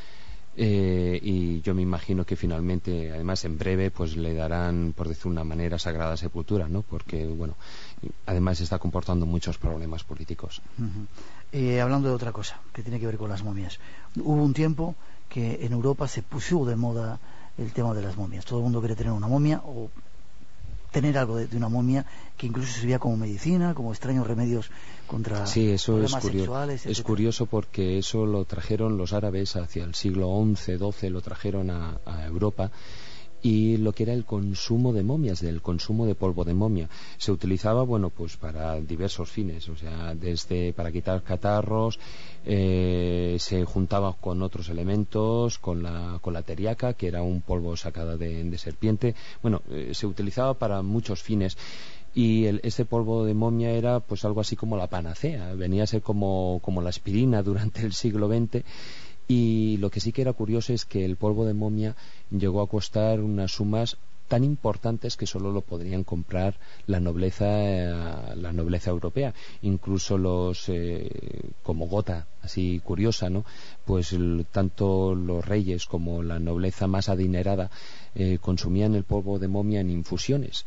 y yo me imagino que finalmente, además en breve, pues le darán, por decir una manera, sagrada sepultura, ¿no? Porque, bueno, además está comportando muchos problemas políticos. Hablando de otra cosa que tiene que ver con las momias, hubo un tiempo que en Europa se puso de moda el tema de las momias. Todo el mundo quiere tener una momia o tener algo de una momia, que incluso servía como medicina, como extraños remedios contra problemas sexuales, es curioso porque eso lo trajeron los árabes hacia el siglo XI, XII, lo trajeron a Europa, y lo que era el consumo de momias, del consumo de polvo de momia, se utilizaba, bueno, pues para diversos fines, o sea, desde para quitar catarros, se juntaba con otros elementos, con la teriaca, que era un polvo sacado de serpiente, bueno, se utilizaba para muchos fines. Y este polvo de momia era pues algo así como la panacea, venía a ser como la aspirina durante el siglo XX. Y lo que sí que era curioso es que el polvo de momia llegó a costar unas sumas tan importantes que solo lo podrían comprar la nobleza europea. Incluso como gota así curiosa, ¿no? Pues tanto los reyes como la nobleza más adinerada consumían el polvo de momia en infusiones.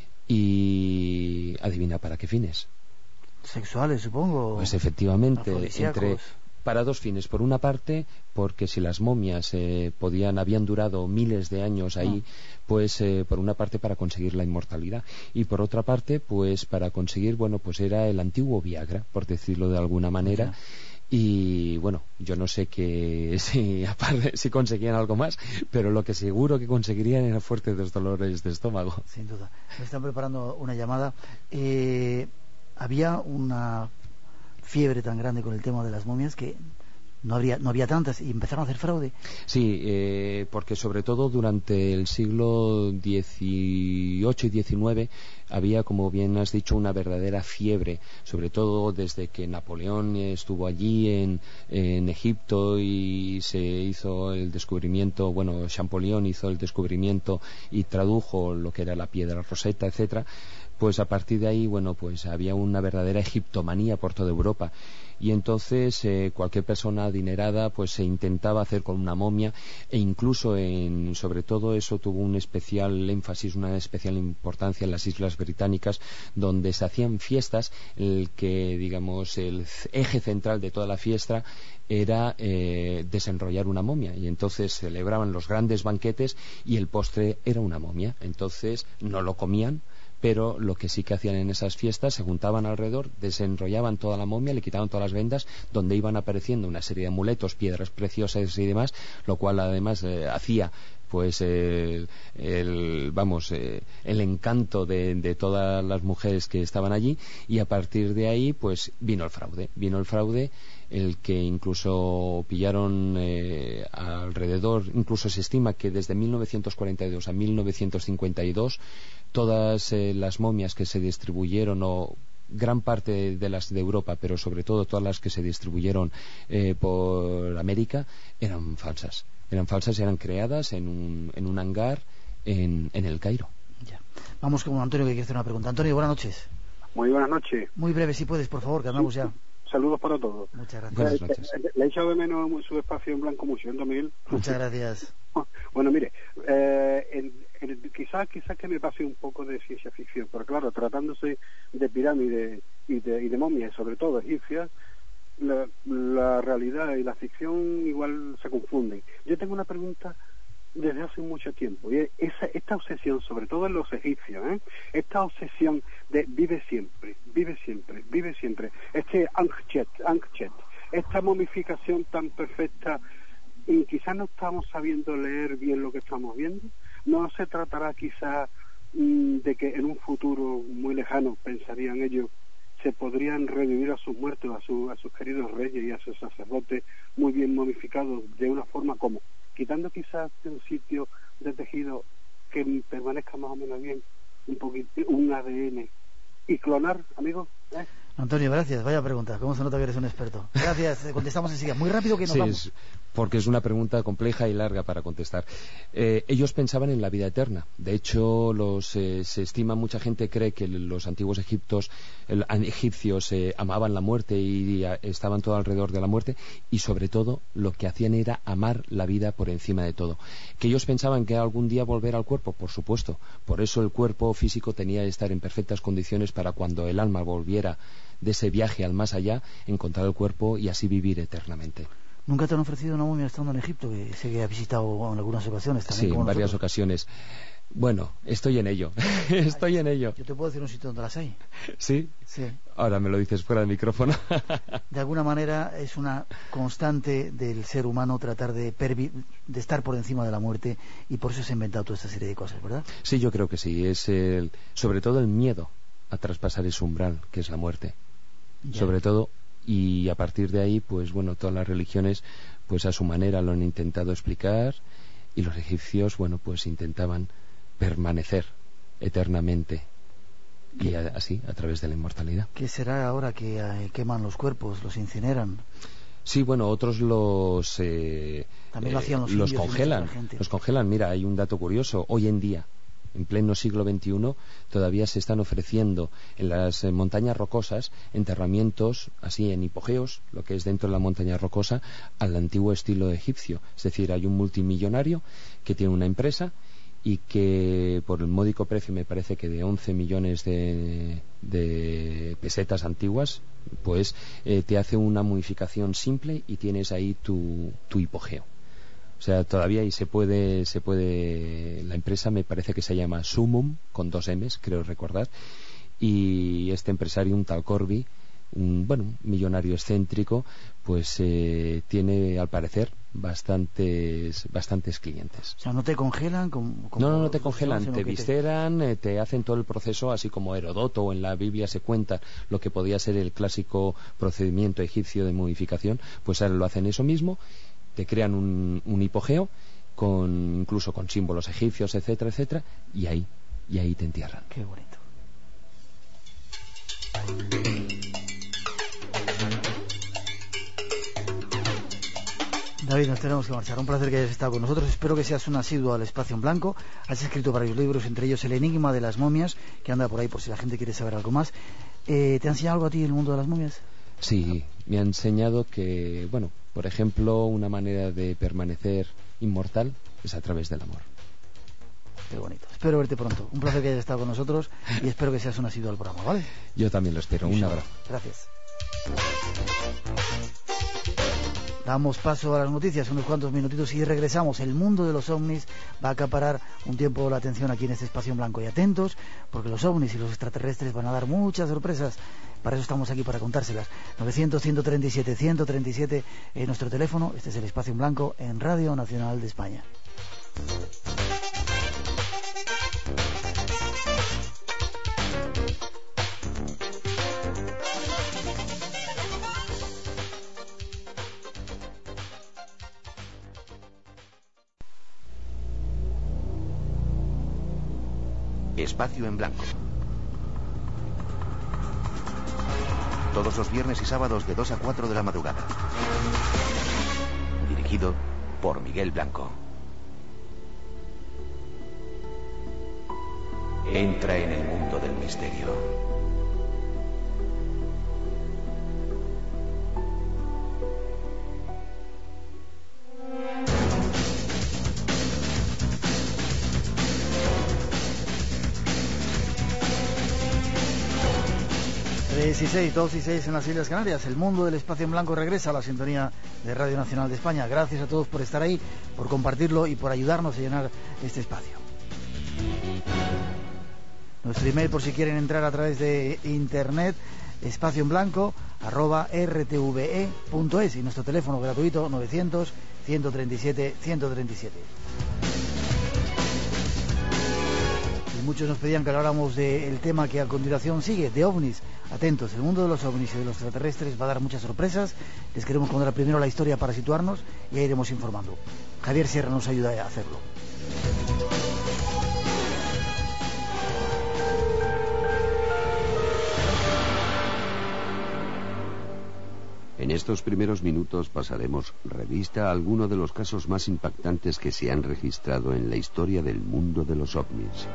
Y adivina para qué fines. Sexuales, supongo. Pues efectivamente, para dos fines. Por una parte, porque si las momias habían durado miles de años ahí, pues por una parte para conseguir la inmortalidad, y por otra parte, pues para conseguir, bueno, pues era el antiguo Viagra, por decirlo de alguna manera. Y bueno, yo no sé si conseguían algo más, pero lo que seguro que conseguirían eran fuertes dolores de estómago. Sin duda. Me están preparando una llamada. Había una fiebre tan grande con el tema de las momias que no había tantas y empezaron a hacer fraude. Sí, porque sobre todo durante el siglo XVIII y XIX había, como bien has dicho, una verdadera fiebre, sobre todo desde que Napoleón estuvo allí en Egipto y se hizo el descubrimiento, bueno, Champollion hizo el descubrimiento y tradujo lo que era la piedra roseta, etcétera. Pues a partir de ahí, bueno, pues había una verdadera egiptomanía por toda Europa, y entonces cualquier persona adinerada pues se intentaba hacer con una momia, e incluso sobre todo eso tuvo un especial énfasis, una especial importancia en las Islas Británicas, donde se hacían fiestas, el eje central de toda la fiesta era desenrollar una momia, y entonces celebraban los grandes banquetes y el postre era una momia. Entonces no lo comían, pero lo que sí que hacían en esas fiestas, se juntaban alrededor, desenrollaban toda la momia, le quitaban todas las vendas, donde iban apareciendo una serie de amuletos, piedras preciosas y demás, lo cual además hacía pues el encanto de todas las mujeres que estaban allí, y a partir de ahí pues vino el fraude, el que incluso pillaron alrededor, incluso se estima que desde 1942 a 1952 todas las momias que se distribuyeron, o gran parte de las de Europa, pero sobre todo todas las que se distribuyeron por América, eran falsas, eran creadas en un hangar en El Cairo. Ya. Vamos con Antonio, que quiere hacer una pregunta. Antonio, buenas noches. Muy buenas noches. Muy breve, si puedes, por favor, que andamos ya. Saludos para todos. Muchas gracias. Buenas noches. Le he echado de menos su espacio en blanco mucho, ¿eh, Miguel? Muchas gracias. Bueno, mire, quizás que me pase un poco de ciencia ficción, pero claro, tratándose de pirámides y de momias, sobre todo egipcias, la realidad y la ficción igual se confunden. Yo tengo una pregunta desde hace mucho tiempo, y esta obsesión, sobre todo en los egipcios, esta obsesión de vive siempre, este Ankhet, esta momificación tan perfecta, y quizás no estamos sabiendo leer bien lo que estamos viendo. No se tratará quizás de que en un futuro muy lejano, pensarían ellos, se podrían revivir a sus muertos, a sus queridos reyes y a sus sacerdotes muy bien momificados, de una forma como quitando quizás de un sitio de tejido que permanezca más o menos bien, un ADN, y clonar, amigos. Antonio, gracias. Vaya pregunta. ¿Cómo se nota que eres un experto? Gracias. Contestamos enseguida. Muy rápido que nos vamos. Porque es una pregunta compleja y larga para contestar. Ellos pensaban en la vida eterna. De hecho, se estima, mucha gente cree que los antiguos egipcios amaban la muerte y estaban todo alrededor de la muerte, y sobre todo lo que hacían era amar la vida por encima de todo. Que ellos pensaban que algún día volver al cuerpo, por supuesto. Por eso el cuerpo físico tenía que estar en perfectas condiciones para cuando el alma volviera de ese viaje al más allá, encontrar el cuerpo y así vivir eternamente. ¿Nunca te han ofrecido una momia estando en Egipto, que sé que ha visitado en algunas ocasiones también? Sí, en varias ocasiones. Bueno, estoy en ello. Estoy en ello. ¿Yo te puedo decir un sitio donde las hay? ¿Sí? Sí. Ahora me lo dices fuera del micrófono. De alguna manera es una constante del ser humano tratar de estar por encima de la muerte, y por eso se ha inventado toda esta serie de cosas, ¿verdad? Sí, yo creo que sí. Es sobre todo el miedo a traspasar ese umbral que es la muerte. Ya. Sobre todo. Y a partir de ahí, pues bueno, todas las religiones pues a su manera lo han intentado explicar, y los egipcios, bueno, pues intentaban permanecer eternamente y así a través de la inmortalidad. ¿Qué será ahora que queman los cuerpos, los incineran? Sí, bueno, otros también lo hacían los congelan. Los congelan. Mira, hay un dato curioso. Hoy en día, en pleno siglo XXI, todavía se están ofreciendo en las montañas rocosas enterramientos así en hipogeos, lo que es dentro de la montaña rocosa, al antiguo estilo egipcio. Es decir, hay un multimillonario que tiene una empresa y que por el módico precio, me parece que de 11 millones de pesetas antiguas, pues te hace una momificación simple y tienes ahí tu hipogeo. O sea, todavía y se puede, la empresa me parece que se llama Sumum, con 2 M's, creo recordar, y este empresario, un tal Corby, un millonario excéntrico, pues tiene, al parecer, bastantes clientes. O sea, ¿no te congelan? No te congelan, te visceran, te hacen todo el proceso, así como Herodoto o en la Biblia se cuenta lo que podía ser el clásico procedimiento egipcio de momificación, pues ahora lo hacen eso mismo. Te crean un hipogeo incluso con símbolos egipcios, etcétera, etcétera, y ahí te entierran. Qué bonito. David, nos tenemos que marchar. Un placer que hayas estado con nosotros. Espero que seas un asiduo al Espacio en Blanco. Has escrito varios libros, entre ellos El enigma de las momias, que anda por ahí por si la gente quiere saber algo más. ¿Te ha enseñado algo a ti el mundo de las momias? Sí, me ha enseñado que, bueno, por ejemplo, una manera de permanecer inmortal es a través del amor. Qué bonito. Espero verte pronto. Un placer que hayas estado con nosotros y espero que seas un asiduo al programa, ¿vale? Yo también lo espero. Un abrazo. Gracias. Damos paso a las noticias, unos cuantos minutitos, y regresamos. El mundo de los ovnis va a acaparar un tiempo la atención aquí en este Espacio en Blanco. Y atentos, porque los ovnis y los extraterrestres van a dar muchas sorpresas. Para eso estamos aquí, para contárselas. 900-137-137 en nuestro teléfono. Este es el Espacio en Blanco en Radio Nacional de España. Espacio en Blanco. Todos los viernes y sábados de 2 a 4 de la madrugada. Dirigido por Miguel Blanco. Entra en el mundo del misterio. y 2 y 6 en las Islas Canarias. El mundo del Espacio en Blanco regresa a la sintonía de Radio Nacional de España. Gracias a todos por estar ahí, por compartirlo y por ayudarnos a llenar este espacio. Nuestro email, por si quieren entrar a través de internet, espacioenblanco@rtve.es, y nuestro teléfono gratuito 900-137-137. Muchos nos pedían que habláramos del tema que a continuación sigue, de ovnis. Atentos, el mundo de los ovnis y de los extraterrestres va a dar muchas sorpresas. Les queremos contar primero la historia para situarnos y ahí iremos informando. Javier Sierra nos ayuda a hacerlo. En estos primeros minutos pasaremos revista a algunos de los casos más impactantes que se han registrado en la historia del mundo de los ovnis.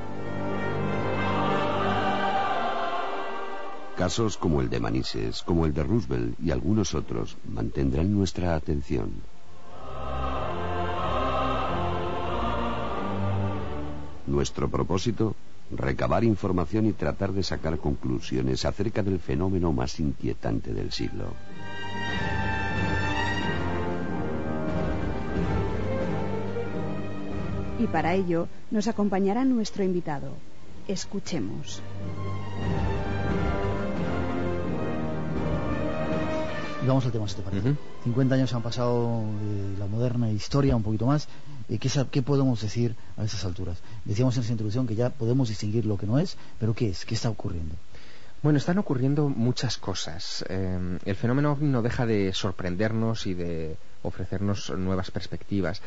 Casos como el de Manises, como el de Roosevelt y algunos otros mantendrán nuestra atención. Nuestro propósito, recabar información y tratar de sacar conclusiones acerca del fenómeno más inquietante del siglo. Y para ello nos acompañará nuestro invitado. Escuchemos. Vamos al tema, si te parece. 50 años han pasado de la moderna historia, un poquito más. ¿Qué podemos decir a esas alturas? Decíamos en esa introducción que ya podemos distinguir lo que no es, pero ¿qué es? ¿Qué está ocurriendo? Bueno, están ocurriendo muchas cosas. El fenómeno OVNI no deja de sorprendernos y de ofrecernos nuevas perspectivas.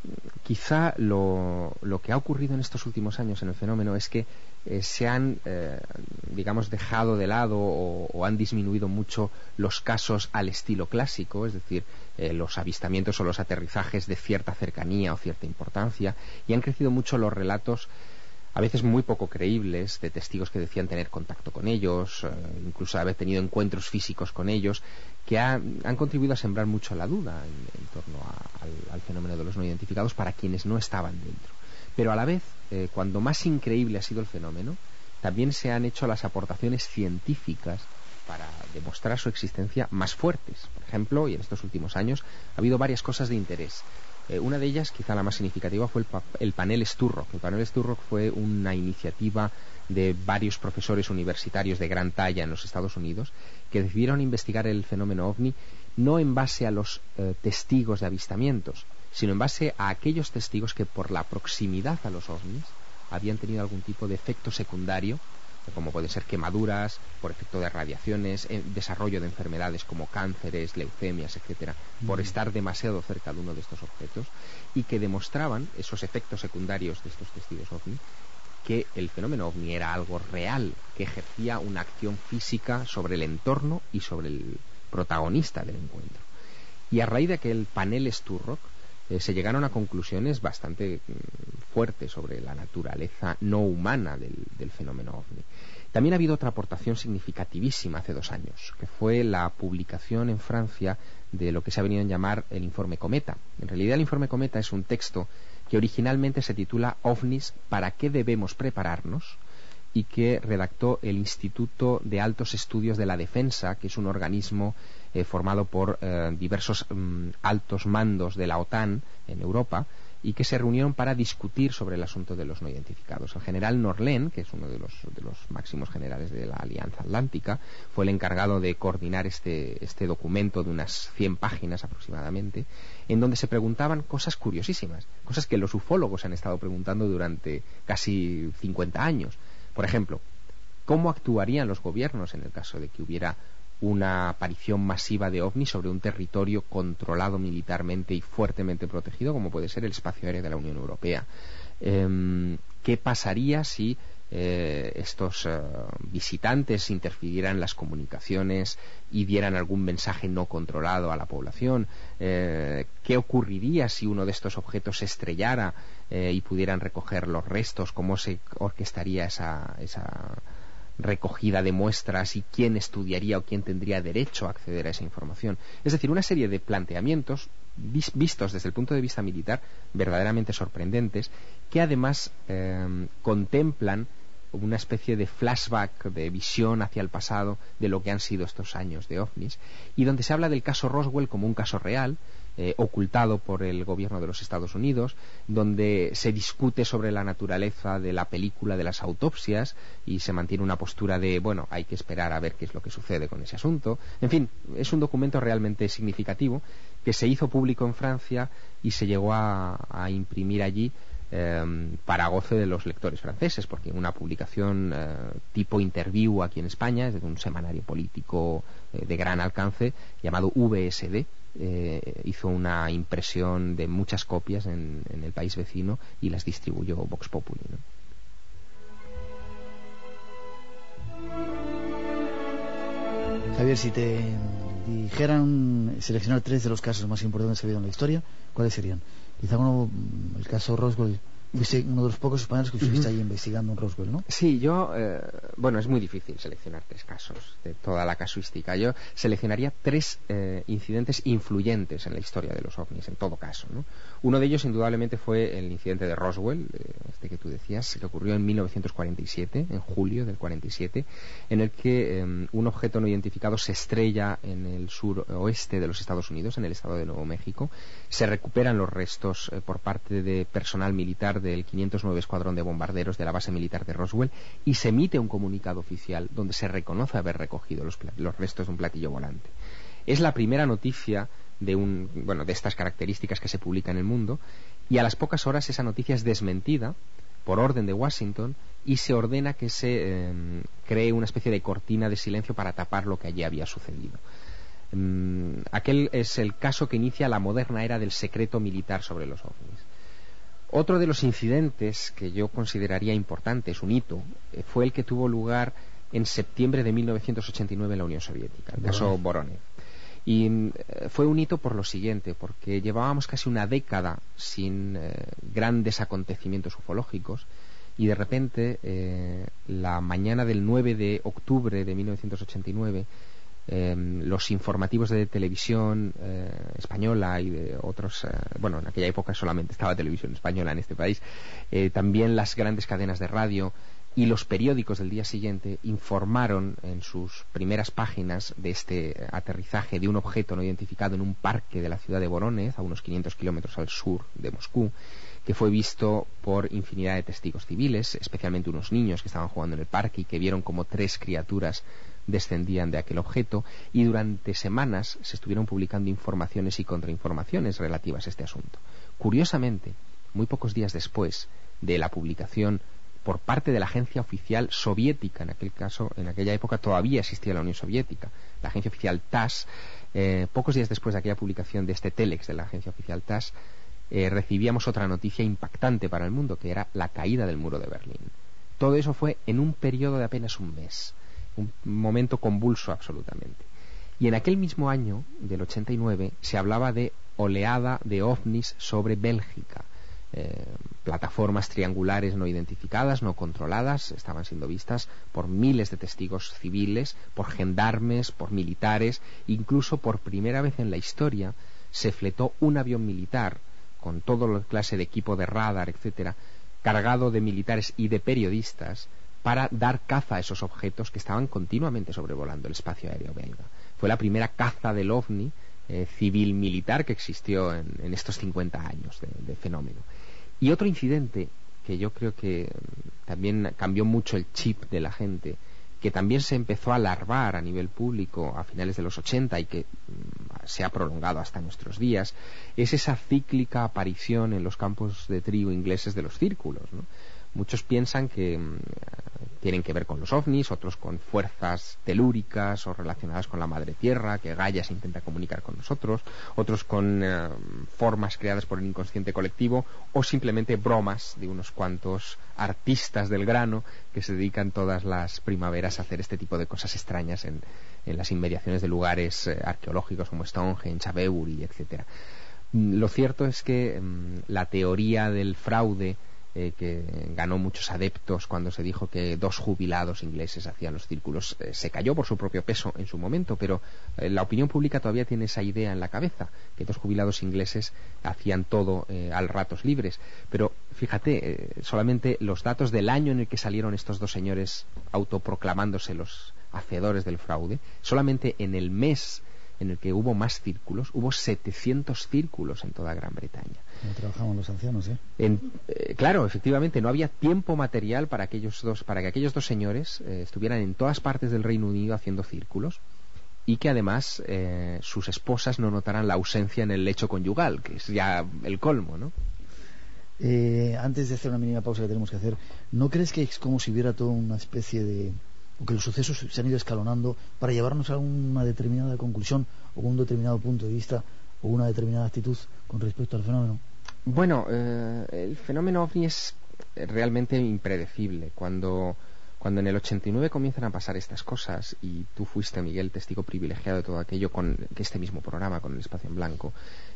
Quizá lo que ha ocurrido en estos últimos años en el fenómeno es que se han, digamos, dejado de lado o han disminuido mucho los casos al estilo clásico, es decir, los avistamientos o los aterrizajes de cierta cercanía o cierta importancia, y han crecido mucho los relatos, a veces muy poco creíbles, de testigos que decían tener contacto con ellos, incluso haber tenido encuentros físicos con ellos, que han contribuido a sembrar mucho la duda en torno al fenómeno de los no identificados para quienes no estaban dentro. Pero a la vez, cuando más increíble ha sido el fenómeno, también se han hecho las aportaciones científicas para demostrar su existencia más fuertes. Por ejemplo, y en estos últimos años ha habido varias cosas de interés. Una de ellas, quizá la más significativa, fue el panel Sturrock. El panel Sturrock fue una iniciativa de varios profesores universitarios de gran talla en los Estados Unidos que decidieron investigar el fenómeno OVNI no en base a los testigos de avistamientos, sino en base a aquellos testigos que por la proximidad a los OVNIs habían tenido algún tipo de efecto secundario, como pueden ser quemaduras por efecto de radiaciones, desarrollo de enfermedades como cánceres, leucemias, etcétera, por estar demasiado cerca de uno de estos objetos, y que demostraban esos efectos secundarios de estos testigos OVNI, que el fenómeno OVNI era algo real, que ejercía una acción física sobre el entorno y sobre el protagonista del encuentro. Y a raíz de aquel panel Sturrock se llegaron a conclusiones bastante fuertes sobre la naturaleza no humana del fenómeno OVNI. También ha habido otra aportación significativísima hace 2 años, que fue la publicación en Francia de lo que se ha venido a llamar el informe Cometa. En realidad el informe Cometa es un texto que originalmente se titula OVNIs, ¿para qué debemos prepararnos?, y que redactó el Instituto de Altos Estudios de la Defensa, que es un organismo formado por diversos altos mandos de la OTAN en Europa, y que se reunieron para discutir sobre el asunto de los no identificados. El general Norlén, que es uno de los máximos generales de la Alianza Atlántica, fue el encargado de coordinar este documento de unas 100 páginas aproximadamente, en donde se preguntaban cosas curiosísimas, cosas que los ufólogos han estado preguntando durante casi 50 años. Por ejemplo, ¿cómo actuarían los gobiernos en el caso de que hubiera una aparición masiva de ovnis sobre un territorio controlado militarmente y fuertemente protegido, como puede ser el espacio aéreo de la Unión Europea? ¿Qué pasaría si estos visitantes interfirieran en las comunicaciones y dieran algún mensaje no controlado a la población? ¿Qué ocurriría si uno de estos objetos se estrellara y pudieran recoger los restos? ¿Cómo se orquestaría esa recogida de muestras y quién estudiaría o quién tendría derecho a acceder a esa información? Es decir, una serie de planteamientos vistos desde el punto de vista militar verdaderamente sorprendentes, que además contemplan una especie de flashback, de visión hacia el pasado de lo que han sido estos años de ovnis, y donde se habla del caso Roswell como un caso real, ocultado por el gobierno de los Estados Unidos, donde se discute sobre la naturaleza de la película de las autopsias y se mantiene una postura de, bueno, hay que esperar a ver qué es lo que sucede con ese asunto. En fin, es un documento realmente significativo que se hizo público en Francia y se llegó a imprimir allí para goce de los lectores franceses, porque una publicación tipo interview aquí en España, es de un semanario político de gran alcance llamado VSD, hizo una impresión de muchas copias en el país vecino y las distribuyó Vox Populi, ¿no? Javier, si te dijeran seleccionar 3 de los casos más importantes que ha habido en la historia, ¿cuáles serían? Quizá el caso Roswell, uno de los pocos españoles que estuviste ahí investigando en Roswell, ¿no? Sí, yo, bueno, es muy difícil seleccionar 3 casos de toda la casuística. Yo seleccionaría 3 incidentes influyentes en la historia de los ovnis, en todo caso, ¿no? Uno de ellos, indudablemente, fue el incidente de Roswell, este que tú decías, que ocurrió en 1947, en julio del 47, en el que un objeto no identificado se estrella en el suroeste de los Estados Unidos, en el estado de Nuevo México. Se recuperan los restos por parte de personal militar del 509 Escuadrón de Bombarderos de la base militar de Roswell, y se emite un comunicado oficial donde se reconoce haber recogido los restos de un platillo volante. Es la primera noticia de estas características que se publica en el mundo, y a las pocas horas esa noticia es desmentida por orden de Washington y se ordena que se cree una especie de cortina de silencio para tapar lo que allí había sucedido. Aquel es el caso que inicia la moderna era del secreto militar sobre los ovnis. Otro de los incidentes que yo consideraría importantes, un hito, fue el que tuvo lugar en septiembre de 1989 en la Unión Soviética, el caso Voronev. Y fue un hito por lo siguiente, porque llevábamos casi una década sin grandes acontecimientos ufológicos, y de repente, la mañana del 9 de octubre de 1989, los informativos de televisión española y de otros, en aquella época solamente estaba televisión española en este país, también las grandes cadenas de radio y los periódicos del día siguiente informaron en sus primeras páginas de este aterrizaje de un objeto no identificado en un parque de la ciudad de Voronezh, a unos 500 kilómetros al sur de Moscú, que fue visto por infinidad de testigos civiles, especialmente unos niños que estaban jugando en el parque y que vieron como 3 criaturas descendían de aquel objeto, y durante semanas se estuvieron publicando informaciones y contrainformaciones relativas a este asunto. Curiosamente, muy pocos días después de la publicación por parte de la agencia oficial soviética, en aquella época todavía existía la Unión Soviética, la agencia oficial TASS, pocos días después de aquella publicación de este telex de la agencia oficial TASS, recibíamos otra noticia impactante para el mundo, que era la caída del muro de Berlín. Todo eso fue en un periodo de apenas un mes, un momento convulso absolutamente. Y en aquel mismo año, del 89, se hablaba de oleada de ovnis sobre Bélgica. Plataformas triangulares no identificadas, no controladas, estaban siendo vistas por miles de testigos civiles, por gendarmes, por militares. Incluso por primera vez en la historia se fletó un avión militar con toda clase de equipo de radar, etcétera, cargado de militares y de periodistas, para dar caza a esos objetos que estaban continuamente sobrevolando el espacio aéreo belga. Fue la primera caza del ovni civil-militar que existió en estos 50 años de fenómeno. Y otro incidente que yo creo que también cambió mucho el chip de la gente, que también se empezó a larvar a nivel público a finales de los 80 y que se ha prolongado hasta nuestros días, es esa cíclica aparición en los campos de trigo ingleses de los círculos, ¿no? Muchos piensan que tienen que ver con los ovnis, otros con fuerzas telúricas o relacionadas con la madre tierra, que Gaia se intenta comunicar con nosotros, otros con formas creadas por el inconsciente colectivo, o simplemente bromas de unos cuantos artistas del grano que se dedican todas las primaveras a hacer este tipo de cosas extrañas en las inmediaciones de lugares arqueológicos como Stonehenge, Avebury, etcétera. Lo cierto es que la teoría del fraude, que ganó muchos adeptos cuando se dijo que 2 jubilados ingleses hacían los círculos, se cayó por su propio peso en su momento, pero la opinión pública todavía tiene esa idea en la cabeza, que 2 jubilados ingleses hacían todo al ratos libres. Pero fíjate, solamente los datos del año en el que salieron estos 2 señores autoproclamándose los hacedores del fraude, solamente en el mes en el que hubo más círculos, hubo 700 círculos en toda Gran Bretaña. Como trabajamos los ancianos, claro, efectivamente, no había tiempo material para que aquellos dos señores estuvieran en todas partes del Reino Unido haciendo círculos, y que además sus esposas no notaran la ausencia en el lecho conyugal, que es ya el colmo, ¿no? Antes de hacer una mínima pausa que tenemos que hacer, ¿no crees que es como si hubiera toda una especie de... o que los sucesos se han ido escalonando para llevarnos a una determinada conclusión o un determinado punto de vista o una determinada actitud con respecto al fenómeno? Bueno, el fenómeno OVNI es realmente impredecible. Cuando Cuando en el 89 comienzan a pasar estas cosas, y tú fuiste, Miguel, testigo privilegiado de todo aquello con este mismo programa, con el Espacio en Blanco,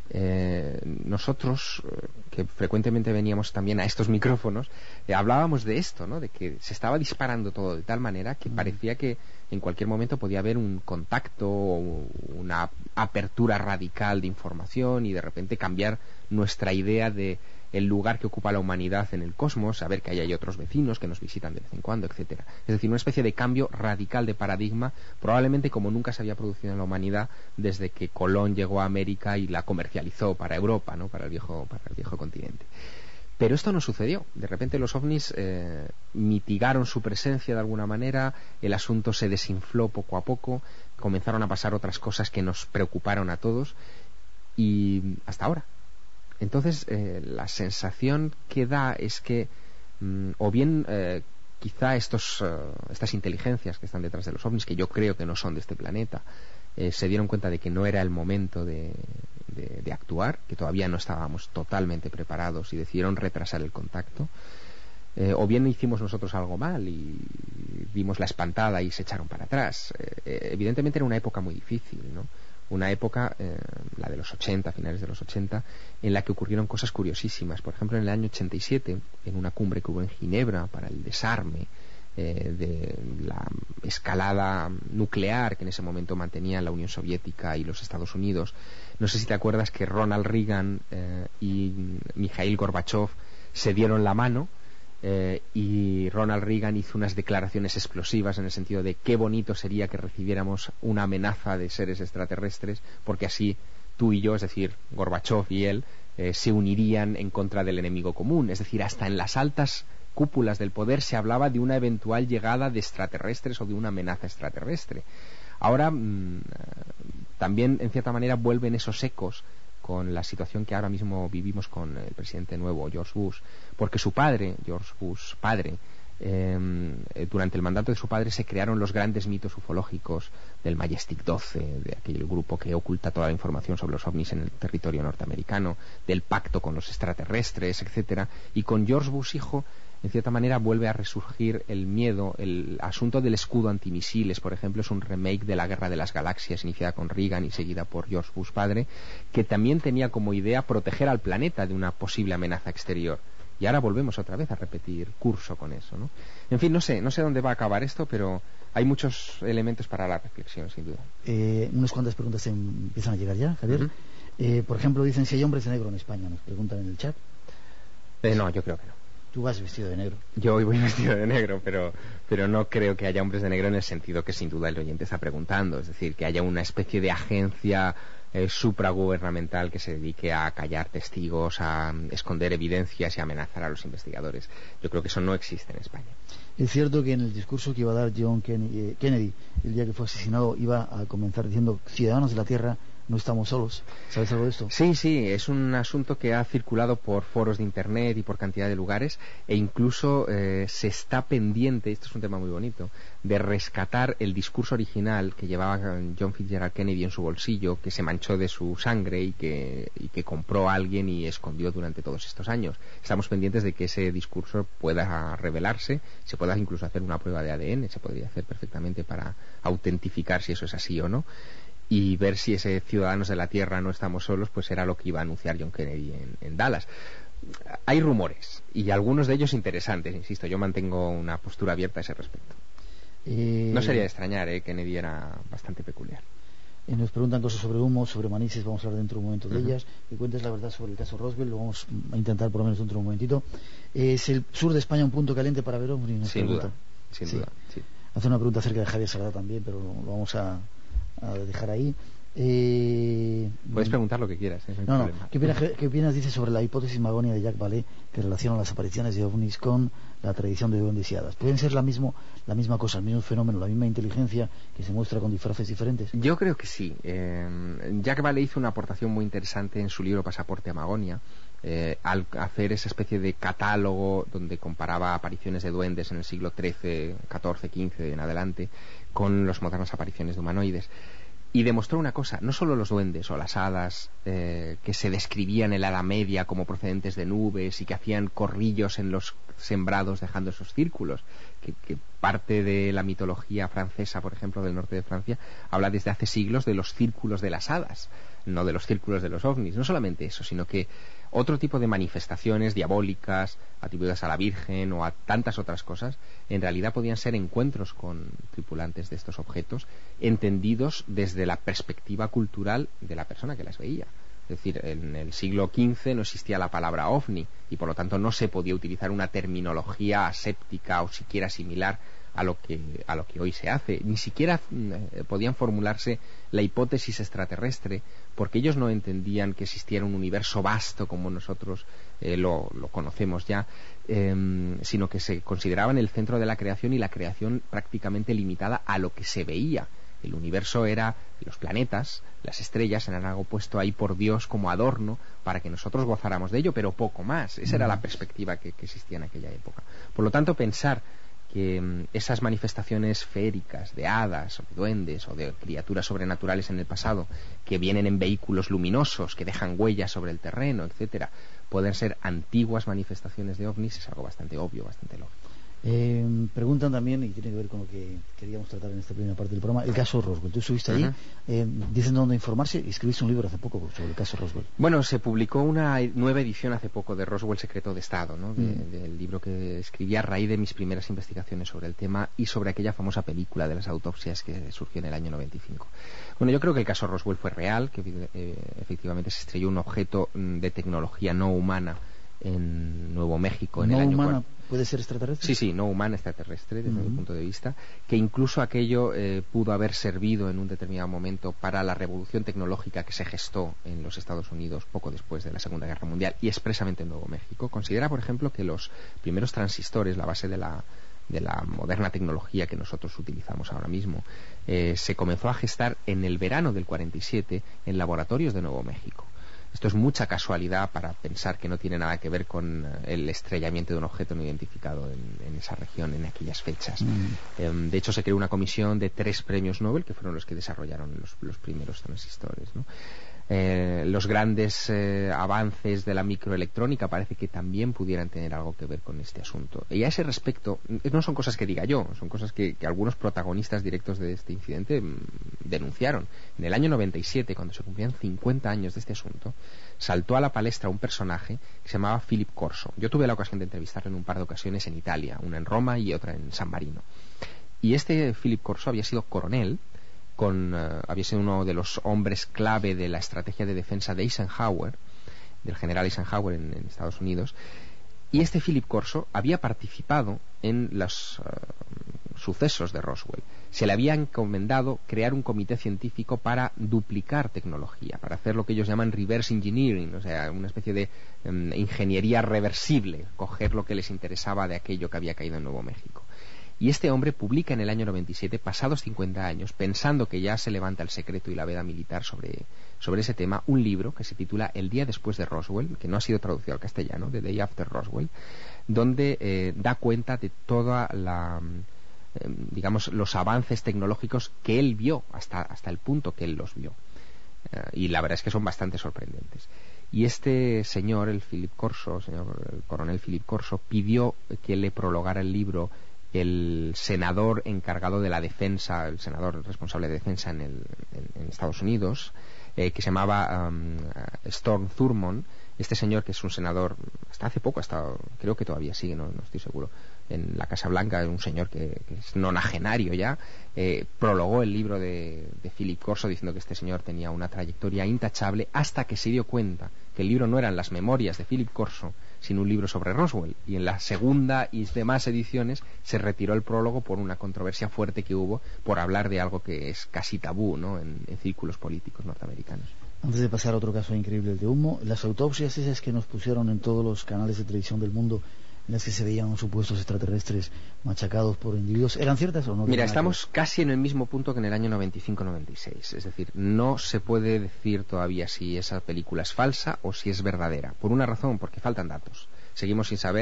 nosotros, que frecuentemente veníamos también a estos micrófonos, hablábamos de esto, ¿no? De que se estaba disparando todo de tal manera que parecía que en cualquier momento podía haber un contacto o una apertura radical de información y de repente cambiar nuestra idea de el lugar que ocupa la humanidad en el cosmos, saber que ahí hay otros vecinos que nos visitan de vez en cuando, etcétera. Es decir, una especie de cambio radical de paradigma, probablemente como nunca se había producido en la humanidad desde que Colón llegó a América y la comercializó para Europa, ¿no? para el viejo continente. Pero esto no sucedió. De repente los ovnis mitigaron su presencia de alguna manera, el asunto se desinfló poco a poco, comenzaron a pasar otras cosas que nos preocuparon a todos y hasta ahora. Entonces, la sensación que da es que, o bien quizá estas inteligencias que están detrás de los ovnis, que yo creo que no son de este planeta, se dieron cuenta de que no era el momento de actuar, que todavía no estábamos totalmente preparados y decidieron retrasar el contacto, o bien hicimos nosotros algo mal y dimos la espantada y se echaron para atrás. Evidentemente era una época muy difícil, ¿no? Una época, la de los 80, finales de los 80, en la que ocurrieron cosas curiosísimas. Por ejemplo, en el año 87, en una cumbre que hubo en Ginebra para el desarme de la escalada nuclear que en ese momento mantenían la Unión Soviética y los Estados Unidos, no sé si te acuerdas que Ronald Reagan y Mikhail Gorbachev se dieron la mano, y Ronald Reagan hizo unas declaraciones explosivas en el sentido de qué bonito sería que recibiéramos una amenaza de seres extraterrestres, porque así tú y yo, es decir, Gorbachev y él, se unirían en contra del enemigo común. Es decir, hasta en las altas cúpulas del poder se hablaba de una eventual llegada de extraterrestres o de una amenaza extraterrestre. Ahora también en cierta manera vuelven esos ecos con la situación que ahora mismo vivimos con el presidente nuevo, George Bush, porque su padre, George Bush padre, durante el mandato de su padre se crearon los grandes mitos ufológicos del Majestic 12, de aquel grupo que oculta toda la información sobre los ovnis en el territorio norteamericano, del pacto con los extraterrestres, etcétera. Y con George Bush hijo, en cierta manera vuelve a resurgir el miedo. El asunto del escudo antimisiles, por ejemplo, es un remake de la Guerra de las Galaxias, iniciada con Reagan y seguida por George Bush padre, que también tenía como idea proteger al planeta de una posible amenaza exterior. Y ahora volvemos otra vez a repetir curso con eso, ¿no? En fin, no sé dónde va a acabar esto, pero hay muchos elementos para la reflexión, sin duda. Unas cuantas preguntas empiezan a llegar ya, Javier. Por ejemplo, dicen si hay hombres de negro en España, nos preguntan en el chat. No, yo creo que no. Tú vas vestido de negro. Yo hoy voy vestido de negro, pero no creo que haya hombres de negro en el sentido que sin duda el oyente está preguntando. Es decir, que haya una especie de agencia supragubernamental que se dedique a callar testigos, a esconder evidencias y a amenazar a los investigadores. Yo creo que eso no existe en España. Es cierto que en el discurso que iba a dar John Kennedy el día que fue asesinado iba a comenzar diciendo: ciudadanos de la Tierra, no estamos solos. ¿Sabes algo de esto? Sí, es un asunto que ha circulado por foros de internet y por cantidad de lugares, e incluso se está pendiente, esto es un tema muy bonito, de rescatar el discurso original que llevaba John Fitzgerald Kennedy en su bolsillo, que se manchó de su sangre y que compró a alguien y escondió durante todos estos años. Estamos pendientes de que ese discurso pueda revelarse, se pueda incluso hacer una prueba de ADN, se podría hacer perfectamente para autentificar si eso es así o no, y ver si ese ciudadanos de la Tierra no estamos solos, pues era lo que iba a anunciar John Kennedy en Dallas. Hay rumores, y algunos de ellos interesantes, insisto, yo mantengo una postura abierta a ese respecto. No sería de extrañar, Kennedy era bastante peculiar. Nos preguntan cosas sobre humo, sobre manises, vamos a hablar dentro de un momento de ellas. Que cuentes la verdad sobre el caso Roswell, lo vamos a intentar por lo menos dentro de un momentito. ¿Es el sur de España un punto caliente para ver ovnis? Sin duda, sí. Hace una pregunta acerca de Javier Salada también, pero lo vamos a dejar ahí. Puedes preguntar lo que quieras, no. ¿Qué opinas, dice, sobre la hipótesis magonia de Jacques Vallée, que relaciona las apariciones de ovnis con la tradición de duendes y hadas? ¿Pueden ser la misma cosa, el mismo fenómeno, la misma inteligencia que se muestra con disfraces diferentes? Yo creo que sí. Jacques Vallée hizo una aportación muy interesante en su libro Pasaporte a Magonia, al hacer esa especie de catálogo donde comparaba apariciones de duendes en el siglo XIII, XIV, XV en adelante con las modernas apariciones de humanoides. Y demostró una cosa: no solo los duendes o las hadas que se describían en la Edad Media como procedentes de nubes y que hacían corrillos en los sembrados dejando esos círculos, que parte de la mitología francesa, por ejemplo, del norte de Francia, habla desde hace siglos de los círculos de las hadas, no de los círculos de los ovnis. No solamente eso, sino que otro tipo de manifestaciones diabólicas atribuidas a la Virgen o a tantas otras cosas, en realidad podían ser encuentros con tripulantes de estos objetos, entendidos desde la perspectiva cultural de la persona que las veía. Es decir, en el siglo XV no existía la palabra ovni y por lo tanto no se podía utilizar una terminología aséptica o siquiera similar a lo que hoy se hace. Ni siquiera podían formularse la hipótesis extraterrestre, porque ellos no entendían que existiera un universo vasto como nosotros lo conocemos ya, sino que se consideraban el centro de la creación y la creación prácticamente limitada a lo que se veía. El universo era, los planetas, las estrellas, eran algo puesto ahí por Dios como adorno para que nosotros gozáramos de ello, pero poco más. Esa era la perspectiva que existía en aquella época. Por lo tanto, pensar que esas manifestaciones feéricas de hadas o de duendes o de criaturas sobrenaturales en el pasado, que vienen en vehículos luminosos, que dejan huellas sobre el terreno, etcétera, pueden ser antiguas manifestaciones de ovnis, es algo bastante obvio, bastante lógico. Preguntan también, y tiene que ver con lo que queríamos tratar en esta primera parte del programa, el caso Roswell. Tú estuviste allí, dicen dónde informarse, y escribiste un libro hace poco sobre el caso Roswell. Bueno, se publicó una nueva edición hace poco de Roswell, secreto de Estado, ¿no? Del libro que escribí a raíz de mis primeras investigaciones sobre el tema y sobre aquella famosa película de las autopsias que surgió en el año 95. Bueno, yo creo que el caso Roswell fue real, que efectivamente se estrelló un objeto de tecnología no humana en Nuevo México en el año... humana puede ser extraterrestre. Sí, no humana, extraterrestre, desde mi punto de vista, que incluso aquello pudo haber servido en un determinado momento para la revolución tecnológica que se gestó en los Estados Unidos poco después de la Segunda Guerra Mundial y expresamente en Nuevo México. Considera, por ejemplo, que los primeros transistores, la base de la moderna tecnología que nosotros utilizamos ahora mismo, se comenzó a gestar en el verano del 47 en laboratorios de Nuevo México. Esto es mucha casualidad para pensar que no tiene nada que ver con el estrellamiento de un objeto no identificado en esa región en aquellas fechas. De hecho, se creó una comisión de 3 premios Nobel que fueron los que desarrollaron los primeros transistores, ¿no? Los grandes avances de la microelectrónica parece que también pudieran tener algo que ver con este asunto. Y a ese respecto, no son cosas que diga yo, son cosas que algunos protagonistas directos de este incidente denunciaron. En el año 97, cuando se cumplían 50 años de este asunto, saltó a la palestra un personaje que se llamaba Philip Corso. Yo tuve la ocasión de entrevistarlo en un par de ocasiones en Italia, una en Roma y otra en San Marino. Y este Philip Corso había sido coronel, había sido uno de los hombres clave de la estrategia de defensa de Eisenhower, del general Eisenhower en Estados Unidos, y este Philip Corso había participado en los sucesos de Roswell. Se le había encomendado crear un comité científico para duplicar tecnología, para hacer lo que ellos llaman reverse engineering, o sea, una especie de ingeniería reversible, coger lo que les interesaba de aquello que había caído en Nuevo México. Y este hombre publica en el año 97, pasados 50 años, pensando que ya se levanta el secreto y la veda militar sobre ese tema, un libro que se titula El día después de Roswell, que no ha sido traducido al castellano, The Day After Roswell, donde da cuenta de toda los avances tecnológicos que él vio, hasta el punto que él los vio. Y la verdad es que son bastante sorprendentes. Y este señor, el coronel Philip Corso, pidió que le prologara el libro el senador encargado de la defensa, el senador responsable de defensa en Estados Unidos, que se llamaba Storm Thurmond. Este señor, que es un senador, hasta hace poco, creo que todavía sigue, no estoy seguro, en la Casa Blanca, es un señor que es nonagenario ya, prologó el libro de Philip Corso diciendo que este señor tenía una trayectoria intachable, hasta que se dio cuenta que el libro no eran las memorias de Philip Corso, sino un libro sobre Roswell, y en la segunda y demás ediciones se retiró el prólogo por una controversia fuerte que hubo por hablar de algo que es casi tabú, ¿no?, en círculos políticos norteamericanos. Antes de pasar a otro caso increíble, el de Humo, las autopsias esas que nos pusieron en todos los canales de televisión del mundo, en las que se veían supuestos extraterrestres machacados por individuos, ¿eran ciertas o no? Mira, estamos casi en el mismo punto que en el año 95-96, es decir, no se puede decir todavía si esa película es falsa o si es verdadera, por una razón, porque faltan datos. Seguimos sin saber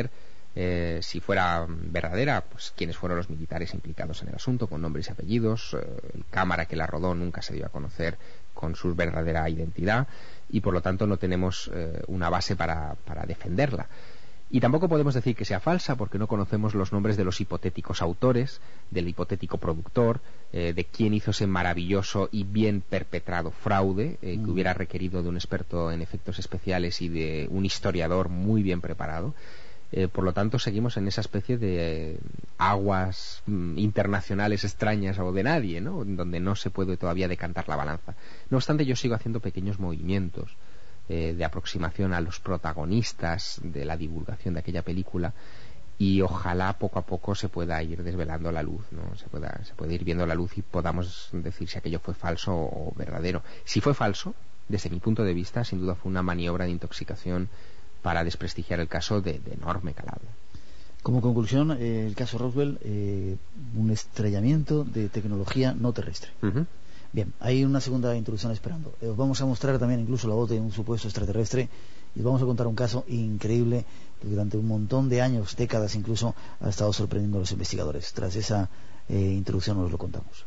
Si fuera verdadera, pues quiénes fueron los militares implicados en el asunto, con nombres y apellidos. El cámara que la rodó nunca se dio a conocer con su verdadera identidad, y por lo tanto no tenemos una base para defenderla. Y tampoco podemos decir que sea falsa, porque no conocemos los nombres de los hipotéticos autores, del hipotético productor, de quién hizo ese maravilloso y bien perpetrado fraude, que hubiera requerido de un experto en efectos especiales y de un historiador muy bien preparado. Por lo tanto, seguimos en esa especie de aguas internacionales extrañas o de nadie, ¿no?, donde no se puede todavía decantar la balanza. No obstante, yo sigo haciendo pequeños movimientos de aproximación a los protagonistas de la divulgación de aquella película, y ojalá poco a poco se pueda ir desvelando la luz, ¿no? Se puede ir viendo la luz y podamos decir si aquello fue falso o verdadero. Si fue falso, desde mi punto de vista, sin duda fue una maniobra de intoxicación para desprestigiar el caso de enorme calado. Como conclusión, el caso Roswell, un estrellamiento de tecnología no terrestre. Bien, hay una segunda introducción esperando. Os vamos a mostrar también incluso la voz de un supuesto extraterrestre, y os vamos a contar un caso increíble que durante un montón de años, décadas incluso, ha estado sorprendiendo a los investigadores. Tras esa introducción os lo contamos.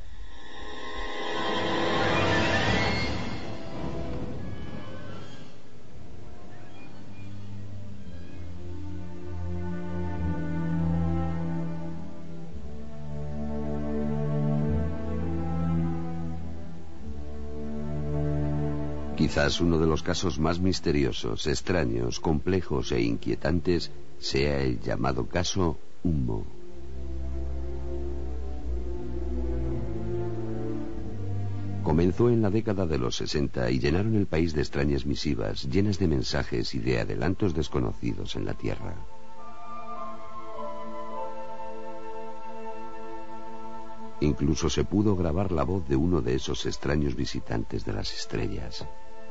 Quizás uno de los casos más misteriosos, extraños, complejos e inquietantes sea el llamado caso Ummo. Comenzó en la década de los 60 y llenaron el país de extrañas misivas, llenas de mensajes y de adelantos desconocidos en la Tierra. Incluso se pudo grabar la voz de uno de esos extraños visitantes de las estrellas.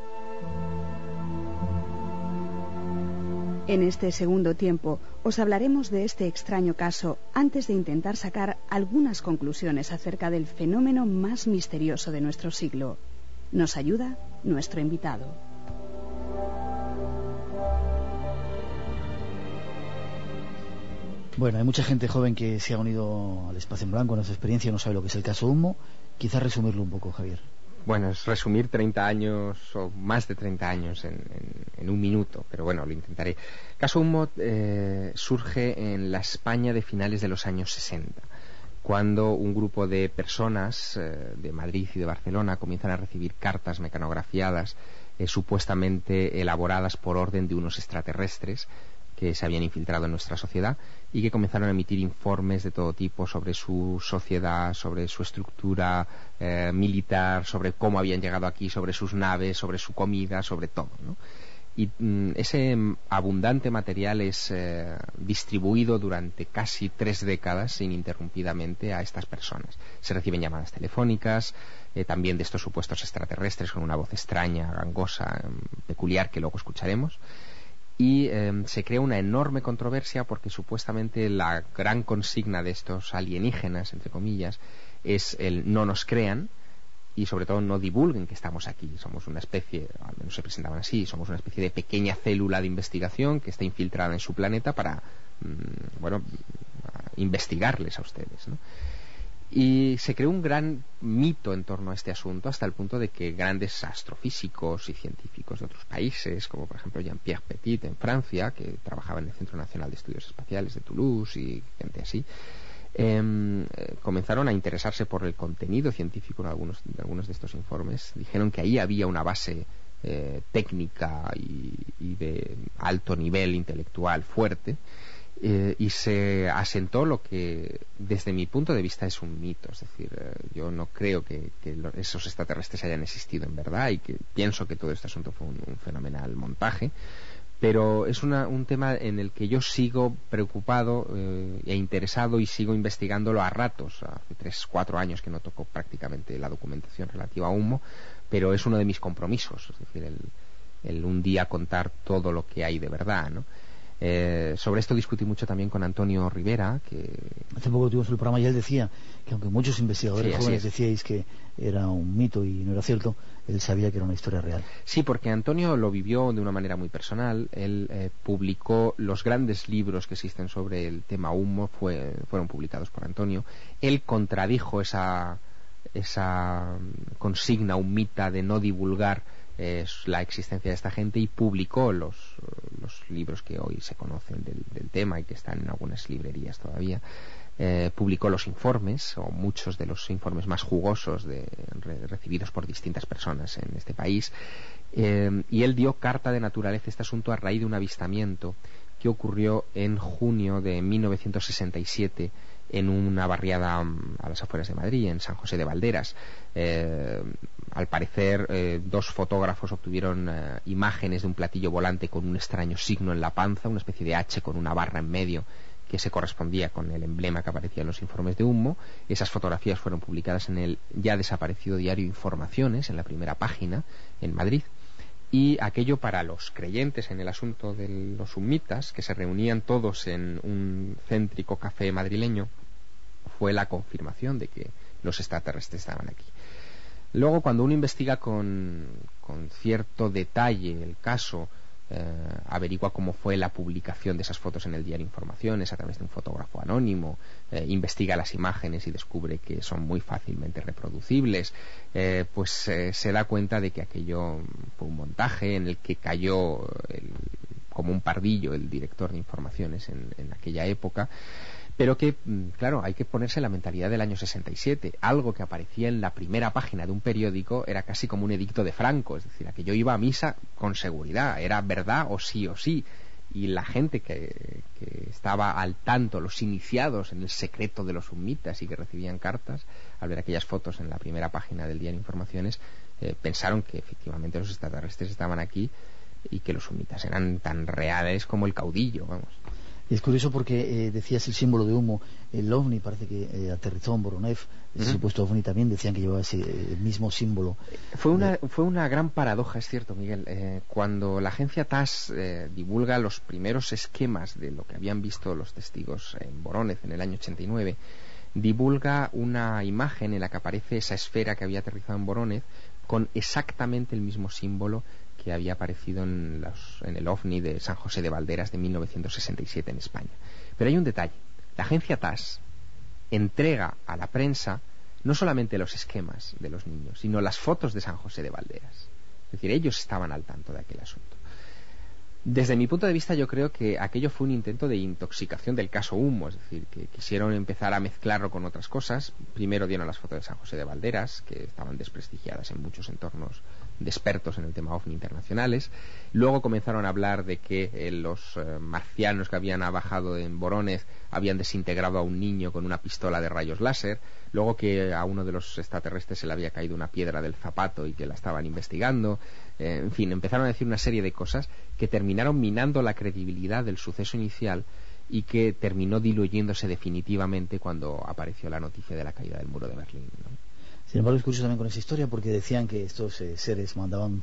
En este segundo tiempo os hablaremos de este extraño caso antes de intentar sacar algunas conclusiones acerca del fenómeno más misterioso de nuestro siglo. Nos ayuda nuestro invitado. Bueno, hay mucha gente joven que se ha unido al Espacio en Blanco, en nuestra experiencia, no sabe lo que es el caso Ummo. Quizás resumirlo un poco, Javier. Bueno, es resumir 30 años o más de 30 años en un minuto, pero bueno, lo intentaré. El caso Ummo surge en la España de finales de los años 60, cuando un grupo de personas de Madrid y de Barcelona comienzan a recibir cartas mecanografiadas supuestamente elaboradas por orden de unos extraterrestres que se habían infiltrado en nuestra sociedad y que comenzaron a emitir informes de todo tipo sobre su sociedad, sobre su estructura militar, sobre cómo habían llegado aquí, sobre sus naves, sobre su comida, sobre todo, ¿no? Y ese abundante material es distribuido durante casi 3 décadas ininterrumpidamente a estas personas. Se reciben llamadas telefónicas, también de estos supuestos extraterrestres con una voz extraña, gangosa, peculiar, que luego escucharemos. Y se crea una enorme controversia porque supuestamente la gran consigna de estos alienígenas, entre comillas, es el no nos crean y sobre todo no divulguen que estamos aquí. Somos una especie, al menos se presentaban así, somos una especie de pequeña célula de investigación que está infiltrada en su planeta para, investigarles a ustedes, ¿no? Y se creó un gran mito en torno a este asunto, hasta el punto de que grandes astrofísicos y científicos de otros países, como por ejemplo Jean-Pierre Petit en Francia, que trabajaba en el Centro Nacional de Estudios Espaciales de Toulouse y gente así, comenzaron a interesarse por el contenido científico de algunos de estos informes. Dijeron que ahí había una base técnica y de alto nivel intelectual fuerte. Y se asentó lo que desde mi punto de vista es un mito. Es decir, yo no creo que esos extraterrestres hayan existido en verdad, y que pienso que todo este asunto fue un fenomenal montaje, pero es un tema en el que yo sigo preocupado e interesado, y sigo investigándolo a ratos. Hace 3-4 años que no toco prácticamente la documentación relativa a Ummo, pero es uno de mis compromisos, es decir, el un día contar todo lo que hay de verdad, ¿no? Sobre esto discutí mucho también con Antonio Rivera, que hace poco tuvimos el programa y él decía que aunque muchos investigadores jóvenes decíais que era un mito y no era cierto, él sabía que era una historia real. Sí, porque Antonio lo vivió de una manera muy personal. Él publicó los grandes libros que existen sobre el tema humo, fueron publicados por Antonio. Él contradijo esa consigna humita de no divulgar la existencia de esta gente y publicó los libros que hoy se conocen del tema y que están en algunas librerías todavía. Publicó los informes, o muchos de los informes más jugosos recibidos por distintas personas en este país, y él dio carta de naturaleza a este asunto a raíz de un avistamiento que ocurrió en junio de 1967 en una barriada a las afueras de Madrid, en San José de Valderas. Al parecer, dos fotógrafos obtuvieron imágenes de un platillo volante con un extraño signo en la panza, una especie de H con una barra en medio que se correspondía con el emblema que aparecía en los informes de humo. Esas fotografías fueron publicadas en el ya desaparecido diario Informaciones, en la primera página, en Madrid. Y aquello, para los creyentes en el asunto de los humitas, que se reunían todos en un céntrico café madrileño, fue la confirmación de que los extraterrestres estaban aquí. Luego, cuando uno investiga con cierto detalle el caso, averigua cómo fue la publicación de esas fotos en el diario Informaciones a través de un fotógrafo anónimo, investiga las imágenes y descubre que son muy fácilmente reproducibles, se da cuenta de que aquello fue un montaje en el que cayó como un pardillo el director de Informaciones en aquella época, pero que, claro, hay que ponerse la mentalidad del año 67. Algo que aparecía en la primera página de un periódico era casi como un edicto de Franco, es decir, aquello iba a misa con seguridad, era verdad o sí, y la gente que estaba al tanto, los iniciados en el secreto de los humitas y que recibían cartas, al ver aquellas fotos en la primera página del diario Informaciones, pensaron que efectivamente los extraterrestres estaban aquí y que los humitas eran tan reales como el caudillo, vamos. Y es curioso porque decías el símbolo de humo, el ovni parece que aterrizó en Voronezh, ese supuesto ovni también decían que llevaba ese mismo símbolo. Fue una gran paradoja, es cierto, Miguel. Cuando la agencia TASS divulga los primeros esquemas de lo que habían visto los testigos en Voronezh en el año 89, divulga una imagen en la que aparece esa esfera que había aterrizado en Voronezh con exactamente el mismo símbolo que había aparecido en el OVNI de San José de Valderas de 1967 en España. Pero hay un detalle. La agencia TASS entrega a la prensa no solamente los esquemas de los niños, sino las fotos de San José de Valderas. Es decir, ellos estaban al tanto de aquel asunto. Desde mi punto de vista, yo creo que aquello fue un intento de intoxicación del caso humo, es decir, que quisieron empezar a mezclarlo con otras cosas. Primero dieron las fotos de San José de Valderas, que estaban desprestigiadas en muchos entornos de expertos en el tema OVNI internacionales. Luego comenzaron a hablar de que los marcianos que habían bajado en Voronezh habían desintegrado a un niño con una pistola de rayos láser. Luego que a uno de los extraterrestres se le había caído una piedra del zapato y que la estaban investigando. En fin, empezaron a decir una serie de cosas que terminaron minando la credibilidad del suceso inicial y que terminó diluyéndose definitivamente cuando apareció la noticia de la caída del muro de Berlín, ¿no? Sin embargo, es curioso también con esa historia porque decían que estos seres mandaban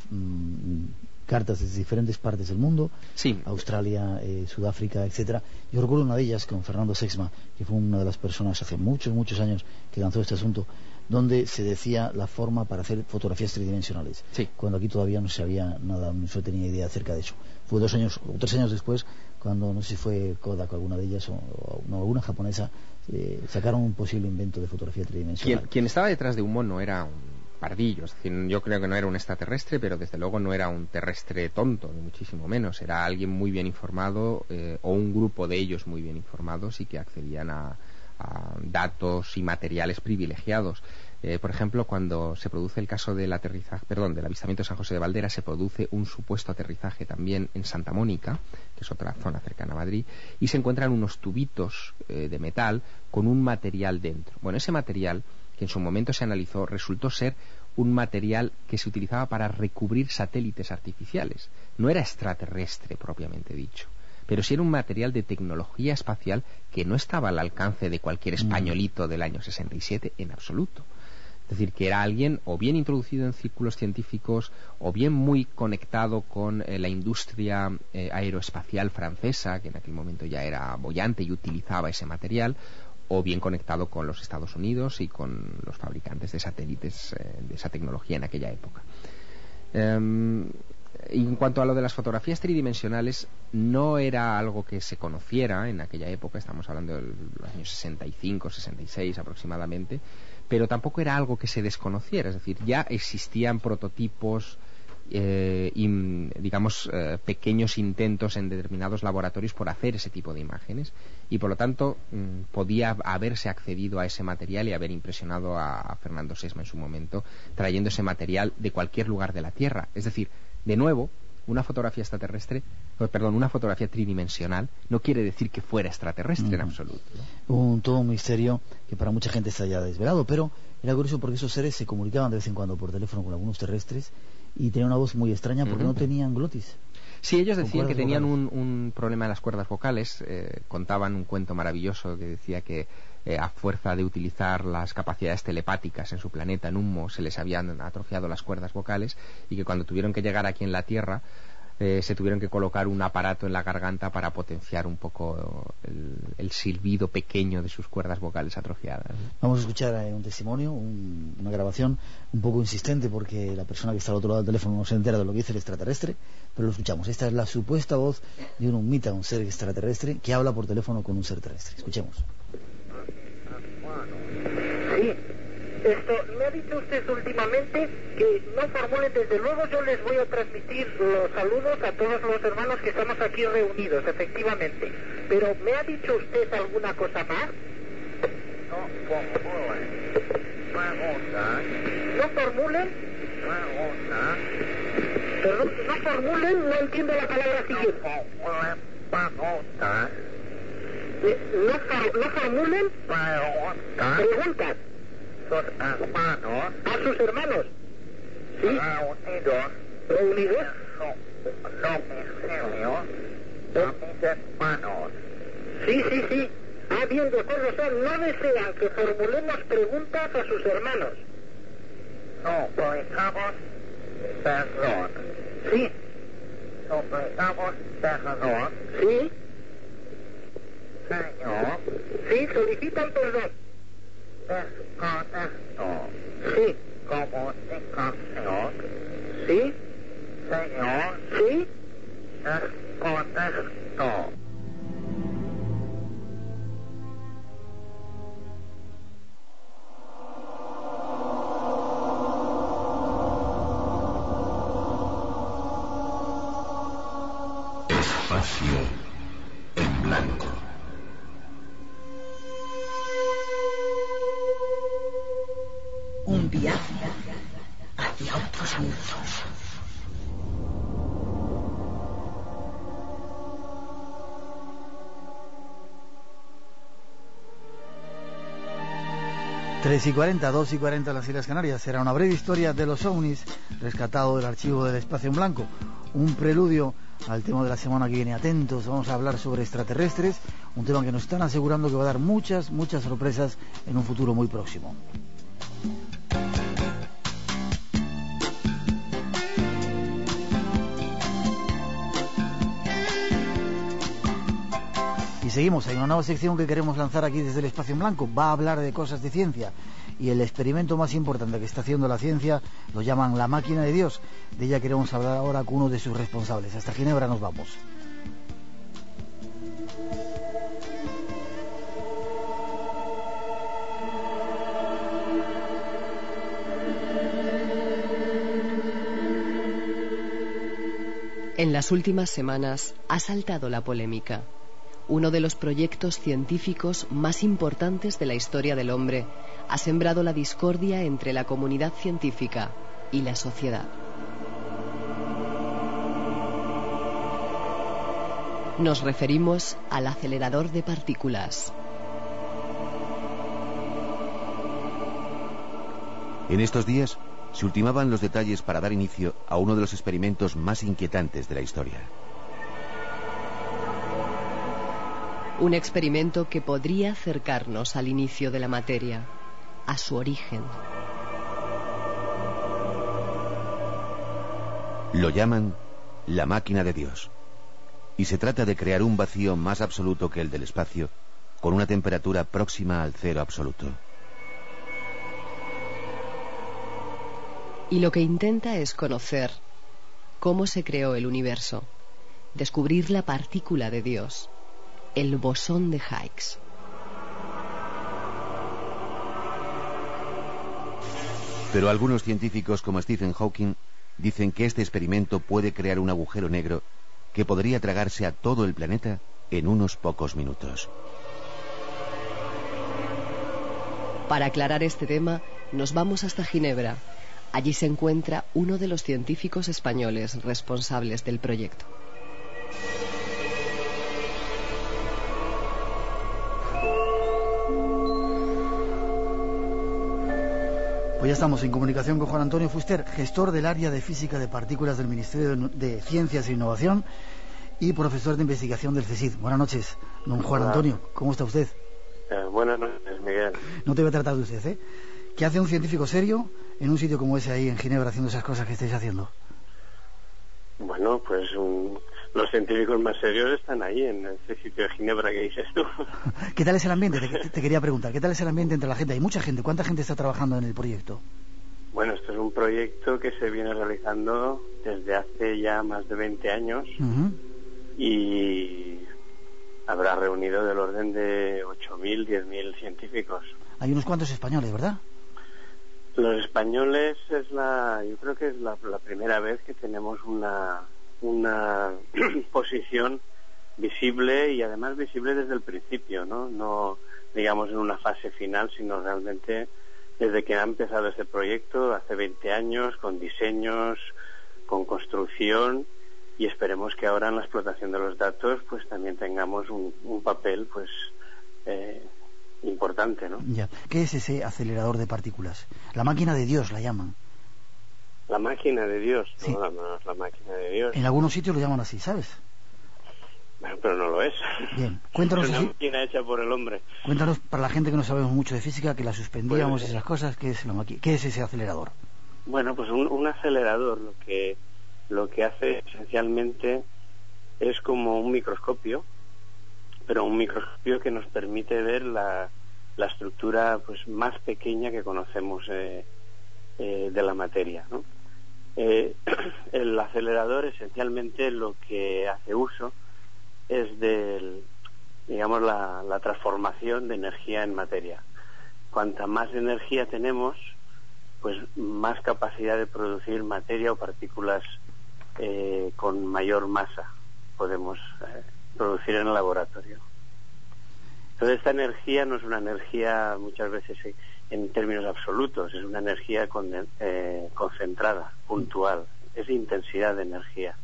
cartas desde diferentes partes del mundo, sí. Australia, Sudáfrica, etcétera. Yo recuerdo una de ellas con Fernando Sexma, que fue una de las personas hace muchos años que lanzó este asunto, donde se decía la forma para hacer fotografías tridimensionales. Sí. Cuando aquí todavía no se sabía nada, no se tenía idea acerca de eso. Fue 2 años o 3 años después, cuando no sé si fue Kodak o alguna de ellas o alguna japonesa, sacaron un posible invento de fotografía tridimensional. Quien estaba detrás de Humo no era un pardillo, es decir, yo creo que no era un extraterrestre, pero desde luego no era un terrestre tonto, ni muchísimo menos. Era alguien muy bien informado, o un grupo de ellos muy bien informados y que accedían a datos y materiales privilegiados. Por ejemplo, cuando se produce el caso del avistamiento de San José de Valderas, se produce un supuesto aterrizaje también en Santa Mónica, que es otra zona cercana a Madrid, y se encuentran unos tubitos de metal con un material dentro. Bueno, ese material, que en su momento se analizó, resultó ser un material que se utilizaba para recubrir satélites artificiales. No era extraterrestre propiamente dicho, pero sí era un material de tecnología espacial que no estaba al alcance de cualquier españolito del año 67 en absoluto. decir, que era alguien o bien introducido en círculos científicos o bien muy conectado con la industria aeroespacial francesa, que en aquel momento ya era boyante y utilizaba ese material, o bien conectado con los Estados Unidos y con los fabricantes de satélites de esa tecnología en aquella época. Y en cuanto a lo de las fotografías tridimensionales, no era algo que se conociera en aquella época, estamos hablando de los años 65, 66 aproximadamente, pero tampoco era algo que se desconociera, es decir, ya existían prototipos y, digamos, pequeños intentos en determinados laboratorios por hacer ese tipo de imágenes, y por lo tanto podía haberse accedido a ese material y haber impresionado a Fernando Sesma en su momento, trayendo ese material de cualquier lugar de la Tierra. Es decir, de nuevo, una fotografía una fotografía tridimensional no quiere decir que fuera extraterrestre en absoluto, ¿no? Todo un misterio que para mucha gente está ya desvelado, pero era curioso porque esos seres se comunicaban de vez en cuando por teléfono con algunos terrestres y tenían una voz muy extraña porque no tenían glotis. Sí, ellos decían que tenían un problema en las cuerdas vocales. Contaban un cuento maravilloso que decía que a fuerza de utilizar las capacidades telepáticas en su planeta Nummo se les habían atrofiado las cuerdas vocales, y que cuando tuvieron que llegar aquí en la Tierra se tuvieron que colocar un aparato en la garganta para potenciar un poco el silbido pequeño de sus cuerdas vocales atrofiadas. Vamos a escuchar un testimonio, una grabación un poco insistente porque la persona que está al otro lado del teléfono no se entera de lo que dice el extraterrestre, pero lo escuchamos. Esta es la supuesta voz de un humita, un ser extraterrestre que habla por teléfono con un ser terrestre. Escuchemos. Sí. Me ha dicho usted últimamente que no formulen, desde luego yo les voy a transmitir los saludos a todos los hermanos que estamos aquí reunidos, efectivamente. Pero ¿me ha dicho usted alguna cosa más? No formulen preguntas. ¿No formulen? Preguntas. Perdón, no formulen, no entiendo la palabra siguiente. No formulen preguntas. No formulen preguntas. A sus hermanos. ¿Sí? Reunidos. Sí. Bien, de acuerdo. O sea, no desean que formulemos preguntas a sus hermanos. Suplicamos perdón. Sí. Suplicamos perdón. Sí. Señor. Sí, solicitan perdón. Desconecto. Sí. Comunicación. Sí. Señor. Sí. Desconecto. Espacio en blanco. Un viaje hacia otros mundos. Tres y 40, 2 y 40 en las Islas Canarias. Será una breve historia de los ovnis rescatado del archivo del Espacio en Blanco. Un preludio al tema de la semana que viene. Atentos, vamos a hablar sobre extraterrestres, un tema que nos están asegurando que va a dar muchas sorpresas en un futuro muy próximo. Y seguimos, hay una nueva sección que queremos lanzar aquí desde el Espacio en Blanco. Va a hablar de cosas de ciencia, y el experimento más importante que está haciendo la ciencia lo llaman la máquina de Dios. De ella queremos hablar ahora con uno de sus responsables. Hasta Ginebra nos vamos. En las últimas semanas ha saltado la polémica. Uno de los proyectos científicos más importantes de la historia del hombre ha sembrado la discordia entre la comunidad científica y la sociedad. Nos referimos al acelerador de partículas. En estos días se ultimaban los detalles para dar inicio a uno de los experimentos más inquietantes de la historia. Un experimento que podría acercarnos al inicio de la materia, a su origen. Lo llaman la máquina de Dios. Y se trata de crear un vacío más absoluto que el del espacio, con una temperatura próxima al cero absoluto. Y lo que intenta es conocer cómo se creó el universo, descubrir la partícula de Dios, el bosón de Higgs. Pero algunos científicos como Stephen Hawking dicen que este experimento puede crear un agujero negro que podría tragarse a todo el planeta en unos pocos minutos. Para aclarar este tema, nos vamos hasta Ginebra. Allí se encuentra uno de los científicos españoles responsables del proyecto. Pues ya estamos en comunicación con Juan Antonio Fuster, gestor del área de física de partículas del Ministerio de Ciencias e Innovación y profesor de investigación del CSIC. Buenas noches, don Juan Antonio. ¿Cómo está usted? Buenas noches, Miguel. No te voy a tratar de usted, ¿eh? ¿Qué hace un científico serio en un sitio como ese ahí en Ginebra haciendo esas cosas que estáis haciendo? Bueno, pues los científicos más serios están ahí, en ese sitio de Ginebra que dices tú. ¿Qué tal es el ambiente? Te quería preguntar, ¿qué tal es el ambiente entre la gente? Hay mucha gente. ¿Cuánta gente está trabajando en el proyecto? Bueno, esto es un proyecto que se viene realizando desde hace ya más de 20 años y habrá reunido del orden de 8.000, 10.000 científicos. Hay unos cuantos españoles, ¿verdad? Los españoles yo creo que es la primera vez que tenemos una posición visible y además visible desde el principio, no digamos en una fase final, sino realmente desde que ha empezado este proyecto hace 20 años, con diseños, con construcción, y esperemos que ahora en la explotación de los datos pues también tengamos un papel pues importante, ¿no? Ya. ¿Qué es ese acelerador de partículas? La máquina de Dios la llaman. La máquina de Dios, sí. No es la máquina de Dios. En algunos sitios lo llaman así, ¿sabes? Bueno, pero no lo es. Bien, cuéntanos. Es una máquina hecha por el hombre. Cuéntanos, para la gente que no sabemos mucho de física, que la suspendíamos pues, esas cosas, ¿qué es ese acelerador? Bueno, pues un acelerador lo que hace esencialmente es como un microscopio, pero un microscopio que nos permite ver la estructura pues más pequeña que conocemos de la materia, ¿no? El acelerador esencialmente lo que hace uso es digamos la transformación de energía en materia. Cuanta más energía tenemos, pues más capacidad de producir materia o partículas con mayor masa podemos producir en el laboratorio. Entonces esta energía no es una energía muchas veces en términos absolutos, es una energía concentrada, puntual, es intensidad de energía.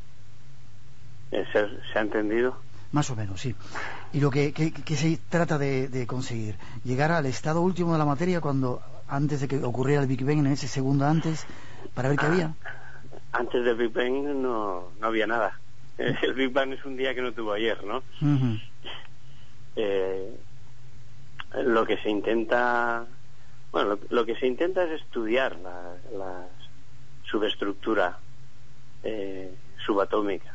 ¿Se ha entendido? Más o menos, sí. ¿Y lo que se trata de conseguir? ¿Llegar al estado último de la materia antes de que ocurriera el Big Bang, en ese segundo antes, para ver qué había? Antes del Big Bang no había nada. El Big Bang es un día que no tuvo ayer, ¿no? Lo que se intenta es estudiar la subestructura subatómica.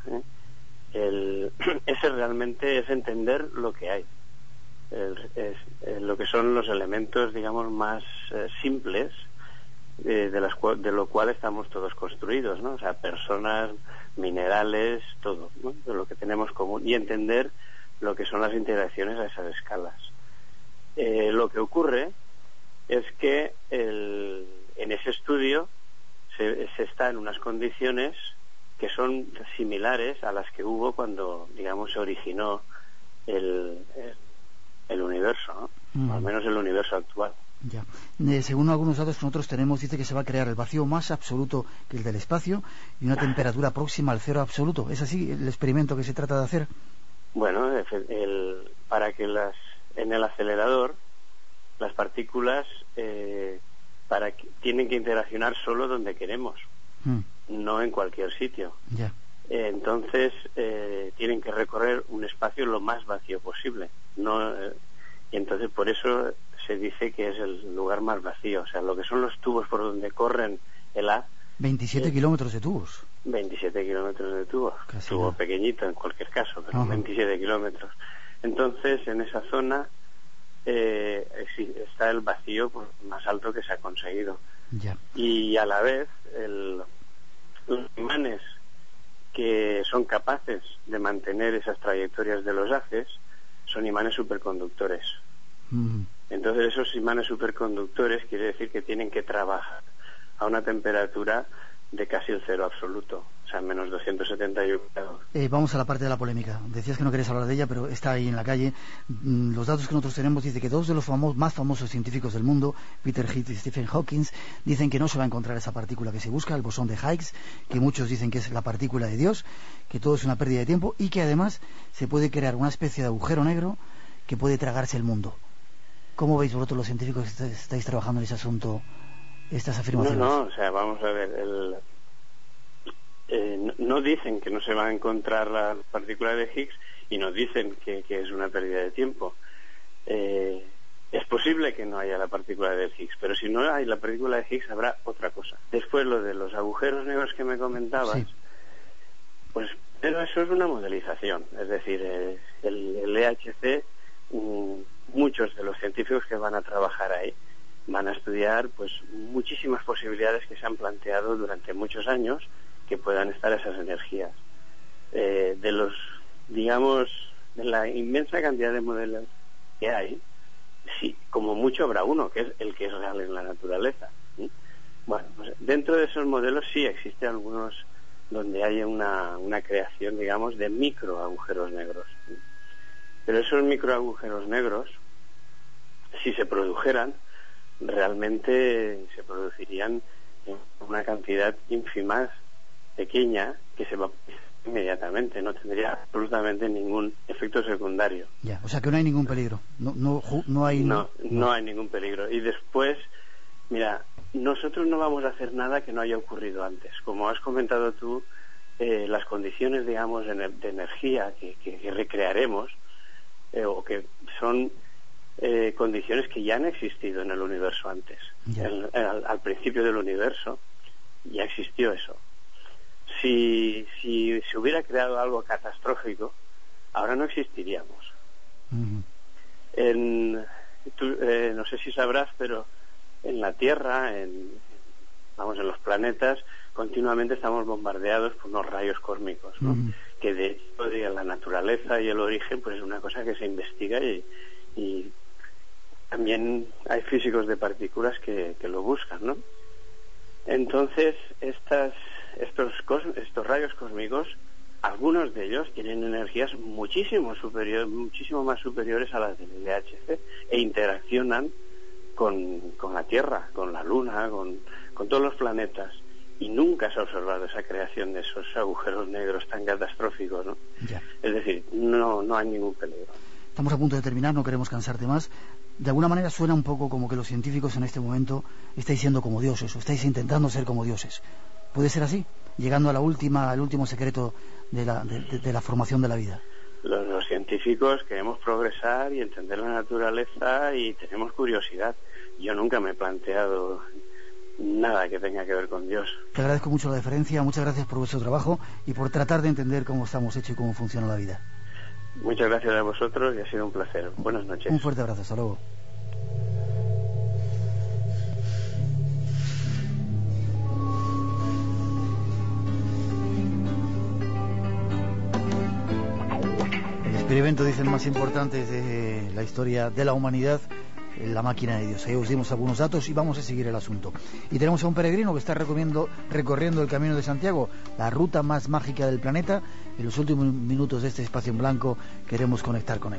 Ese realmente es entender lo que hay, lo que son los elementos, digamos, más simples de lo cual estamos todos construidos, ¿no? O sea, personas, minerales, todo, ¿no? De lo que tenemos común, y entender lo que son las interacciones a esas escalas. Lo que ocurre es que en ese estudio se está en unas condiciones que son similares a las que hubo cuando, digamos, se originó el universo, ¿no? Al menos el universo actual. Ya. Según algunos datos que nosotros tenemos, dice que se va a crear el vacío más absoluto que el del espacio y una temperatura próxima al cero absoluto. ¿Es así el experimento que se trata de hacer? Bueno, para que en el acelerador las partículas tienen que interaccionar solo donde queremos, no en cualquier sitio. Ya. Entonces tienen que recorrer un espacio lo más vacío posible, y entonces por eso se dice que es el lugar más vacío. O sea, lo que son los tubos por donde corren el haz. 27 kilómetros de tubos. 27 kilómetros de tubo. Casi Tubo nada. pequeñito en cualquier caso, pero Ajá. 27 kilómetros. Entonces, en esa zona está el vacío pues, más alto que se ha conseguido. Ya. Y a la vez, los imanes que son capaces de mantener esas trayectorias de los haces son imanes superconductores. Entonces esos imanes superconductores quiere decir que tienen que trabajar a una temperatura de casi el cero absoluto, o sea, menos 271 grados. Vamos a la parte de la polémica. Decías que no querías hablar de ella, pero está ahí en la calle. Los datos que nosotros tenemos dicen que dos de los más famosos científicos del mundo, Peter Heath y Stephen Hawking, dicen que no se va a encontrar esa partícula que se busca, el bosón de Higgs, que muchos dicen que es la partícula de Dios, que todo es una pérdida de tiempo y que además se puede crear una especie de agujero negro que puede tragarse el mundo. ¿Cómo veis vosotros los científicos que estáis trabajando en ese asunto, estas afirmaciones? No, o sea, vamos a ver, no dicen que no se va a encontrar la partícula de Higgs y nos dicen que es una pérdida de tiempo. Es posible que no haya la partícula de Higgs, pero si no hay la partícula de Higgs habrá otra cosa. Después lo de los agujeros negros que me comentabas, sí. Pues pero eso es una modelización, es decir, el EHC, muchos de los científicos que van a trabajar ahí van a estudiar pues muchísimas posibilidades que se han planteado durante muchos años que puedan estar esas energías. De los, digamos, de la inmensa cantidad de modelos que hay, sí, como mucho habrá uno, que es el que es real en la naturaleza. ¿Sí? Bueno, pues dentro de esos modelos sí existen algunos donde hay una creación, digamos, de micro agujeros negros. ¿Sí? Pero esos micro agujeros negros, si se produjeran, realmente se producirían en una cantidad ínfima, pequeña, que se va inmediatamente, no tendría absolutamente ningún efecto secundario. Ya, o sea que no hay ningún peligro. No hay ningún peligro. Y después, mira, nosotros no vamos a hacer nada que no haya ocurrido antes. Como has comentado tú, las condiciones, digamos, de energía que recrearemos, o que son condiciones que ya han existido en el universo antes. Al principio del universo ya existió eso. Si se hubiera creado algo catastrófico, ahora no existiríamos. No sé si sabrás, pero en la Tierra, en los planetas, continuamente estamos bombardeados por unos rayos cósmicos, ¿no? Que de hecho la naturaleza y el origen pues es una cosa que se investiga y también hay físicos de partículas que lo buscan, ¿no? Entonces estos rayos cósmicos, algunos de ellos tienen energías muchísimo más superiores a las del LHC e interaccionan con la Tierra, con la Luna, con todos los planetas, y nunca se ha observado esa creación de esos agujeros negros tan catastróficos, ¿no? Ya. Es decir, no hay ningún peligro. Estamos a punto de terminar, no queremos cansarte más. De alguna manera suena un poco como que los científicos en este momento estáis siendo como dioses, o estáis intentando ser como dioses. ¿Puede ser así? Llegando al último secreto de la formación de la vida. Los científicos queremos progresar y entender la naturaleza y tenemos curiosidad. Yo nunca me he planteado nada que tenga que ver con Dios. Te agradezco mucho la deferencia, muchas gracias por vuestro trabajo y por tratar de entender cómo estamos hechos y cómo funciona la vida. Muchas gracias a vosotros y ha sido un placer. Buenas noches. Un fuerte abrazo, hasta luego. El experimento, dicen, más importante de la historia de la humanidad, la máquina de Dios. Ahí os dimos algunos datos y vamos a seguir el asunto. Y tenemos a un peregrino que está recorriendo el Camino de Santiago, la ruta más mágica del planeta. En los últimos minutos de este espacio en blanco queremos conectar con él.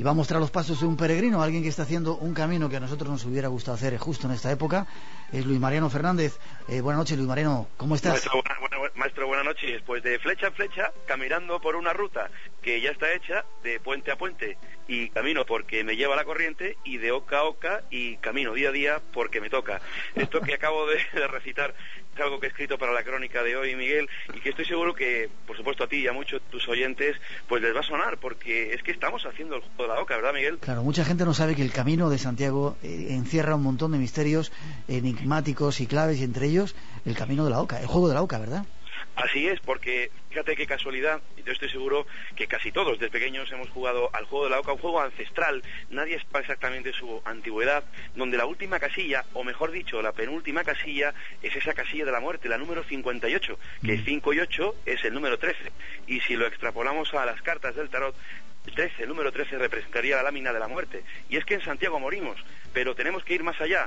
y va a mostrar los pasos de un peregrino, alguien que está haciendo un camino que a nosotros nos hubiera gustado hacer justo en esta época. Es Luis Mariano Fernández. Buenas noches, Luis Mariano, ¿cómo estás? Maestro, buenas noches. Pues de flecha en flecha, caminando por una ruta que ya está hecha de puente a puente, y camino porque me lleva la corriente, y de oca a oca, y camino día a día porque me toca. Esto que acabo de recitar es algo que he escrito para la crónica de hoy, Miguel, y que estoy seguro que, por supuesto, a ti y a muchos de tus oyentes, pues les va a sonar, porque es que estamos haciendo el juego de la oca, ¿verdad, Miguel? Claro, mucha gente no sabe que el Camino de Santiago encierra un montón de misterios enigmáticos y claves, y entre ellos el Camino de la Oca, el juego de la Oca, ¿verdad? Así es, porque fíjate qué casualidad, yo estoy seguro que casi todos desde pequeños hemos jugado al juego de la oca, un juego ancestral, nadie sabe exactamente su antigüedad, donde la última casilla, o mejor dicho, la penúltima casilla, es esa casilla de la muerte, la número 58, que 5 y 8 es el número 13, y si lo extrapolamos a las cartas del tarot, el número 13 representaría la lámina de la muerte, y es que en Santiago morimos, pero tenemos que ir más allá,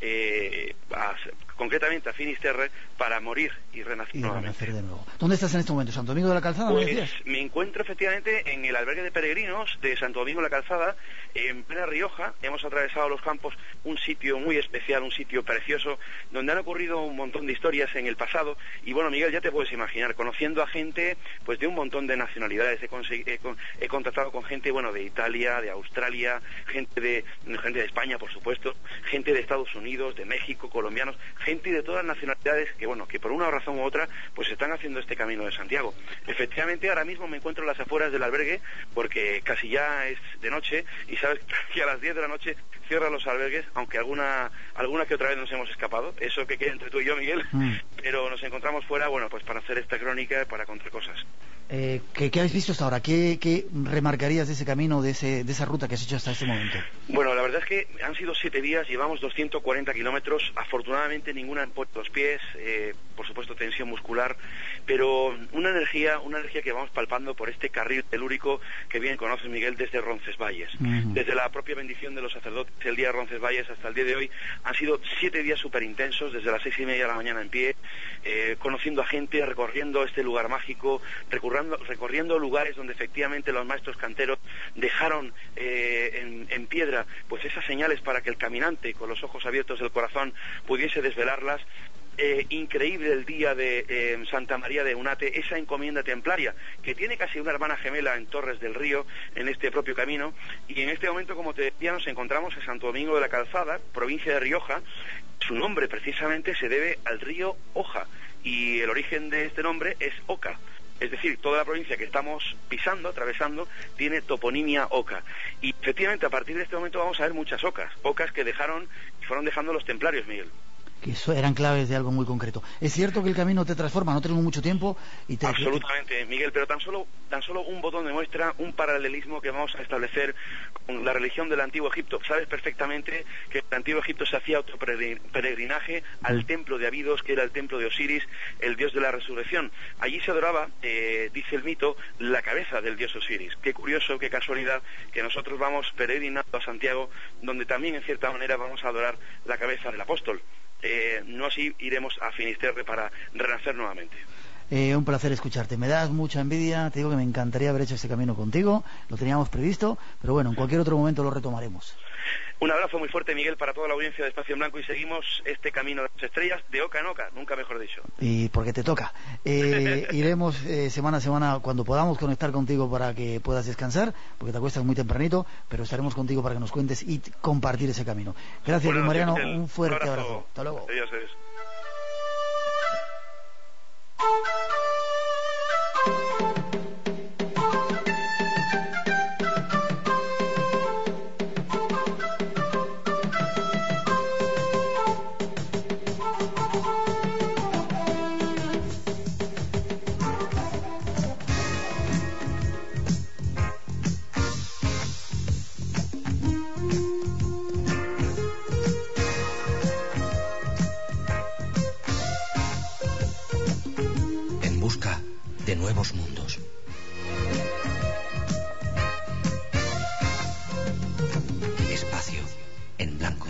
concretamente a Finisterre, para morir y renacer nuevamente. De nuevo. ¿Dónde estás en este momento? ¿Santo Domingo de la Calzada? Pues me encuentro efectivamente en el albergue de peregrinos de Santo Domingo de la Calzada, en plena Rioja. Hemos atravesado los campos, un sitio muy especial, un sitio precioso, donde han ocurrido un montón de historias en el pasado, y bueno, Miguel, ya te puedes imaginar, conociendo a gente pues de un montón de nacionalidades, he contactado con gente, bueno, de Italia, de Australia, gente de España, por supuesto, gente de Estados Unidos, de México, colombianos, gente de todas las nacionalidades que, bueno, que por una razón u otra, pues están haciendo este Camino de Santiago. Efectivamente, ahora mismo me encuentro en las afueras del albergue, porque casi ya es de noche, y sabes que a las 10 de la noche cierran los albergues, aunque alguna que otra vez nos hemos escapado, eso que queda entre tú y yo, Miguel, pero nos encontramos fuera, bueno, pues para hacer esta crónica, para contar cosas. ¿Qué habéis visto hasta ahora? ¿Qué remarcarías de ese camino, de esa ruta que has hecho hasta este momento? Bueno, la verdad es que han sido 7 días, llevamos 240 kilómetros, afortunadamente ninguna en los pies, por supuesto tensión muscular, pero una energía que vamos palpando por este carril telúrico que bien conoces, Miguel, desde Roncesvalles. Desde la propia bendición de los sacerdotes el día de Roncesvalles hasta el día de hoy, han sido 7 días súper intensos, desde las 6:30 de la mañana en pie, conociendo a gente, recorriendo este lugar mágico, recorriendo lugares donde efectivamente los maestros canteros dejaron en piedra pues esas señales para que el caminante, con los ojos abiertos del corazón, pudiese desvelarlas. Increíble el día de Santa María de Unate, esa encomienda templaria, que tiene casi una hermana gemela en Torres del Río, en este propio camino, y en este momento, como te decía, nos encontramos en Santo Domingo de la Calzada, provincia de Rioja. Su nombre precisamente se debe al río Oja, y el origen de este nombre es Oca. Es decir, toda la provincia que estamos pisando, atravesando, tiene toponimia oca. Y efectivamente, a partir de este momento vamos a ver muchas ocas que fueron dejando los templarios, Miguel. Que eso eran claves de algo muy concreto. Es cierto que el camino te transforma, no tenemos mucho tiempo y Absolutamente, Miguel, pero tan solo un botón demuestra un paralelismo que vamos a establecer con la religión del Antiguo Egipto. Sabes perfectamente que en el Antiguo Egipto se hacía otro peregrinaje al templo de Abidos, que era el templo de Osiris, el dios de la resurrección. Allí se adoraba, dice el mito, la cabeza del dios Osiris. Qué curioso, qué casualidad que nosotros vamos peregrinando a Santiago, donde también en cierta manera vamos a adorar la cabeza del apóstol. No así iremos a Finisterre para renacer nuevamente. Un placer escucharte, me das mucha envidia, te digo que me encantaría haber hecho este camino contigo, lo teníamos previsto, pero bueno, en cualquier otro momento lo retomaremos. Un abrazo muy fuerte, Miguel, para toda la audiencia de Espacio en Blanco, y seguimos este camino de las estrellas de oca en oca, nunca mejor dicho. Y porque te toca. Iremos semana a semana cuando podamos conectar contigo para que puedas descansar, porque te acuestas muy tempranito, pero estaremos contigo para que nos cuentes y compartir ese camino. Gracias, Luis Mariano, un fuerte abrazo. Hasta luego. Adiós, adiós. De nuevos mundos. Espacio en blanco.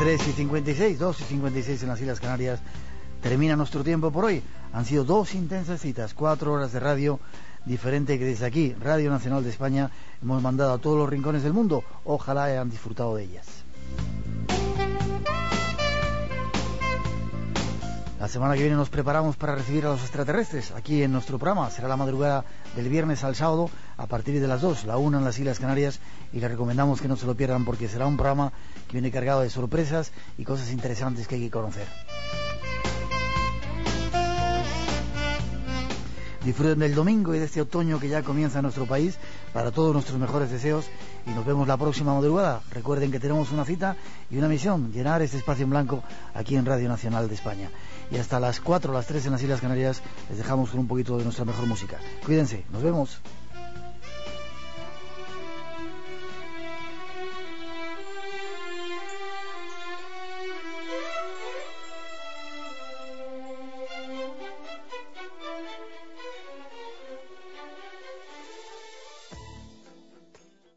3:56, 2:56 en las Islas Canarias. Termina nuestro tiempo por hoy. Han sido 2 intensas citas, 4 horas de radio diferente que desde aquí, Radio Nacional de España, hemos mandado a todos los rincones del mundo. Ojalá hayan disfrutado de ellas. La semana que viene nos preparamos para recibir a los extraterrestres aquí en nuestro programa. Será la madrugada del viernes al sábado a partir de las 2, la 1 en las Islas Canarias, y les recomendamos que no se lo pierdan porque será un programa que viene cargado de sorpresas y cosas interesantes que hay que conocer. Disfruten del domingo y de este otoño que ya comienza en nuestro país. Para todos nuestros mejores deseos y nos vemos la próxima madrugada. Recuerden que tenemos una cita y una misión: llenar este espacio en blanco aquí en Radio Nacional de España. Y hasta las 4 o las 3 en las Islas Canarias les dejamos con un poquito de nuestra mejor música. Cuídense, nos vemos.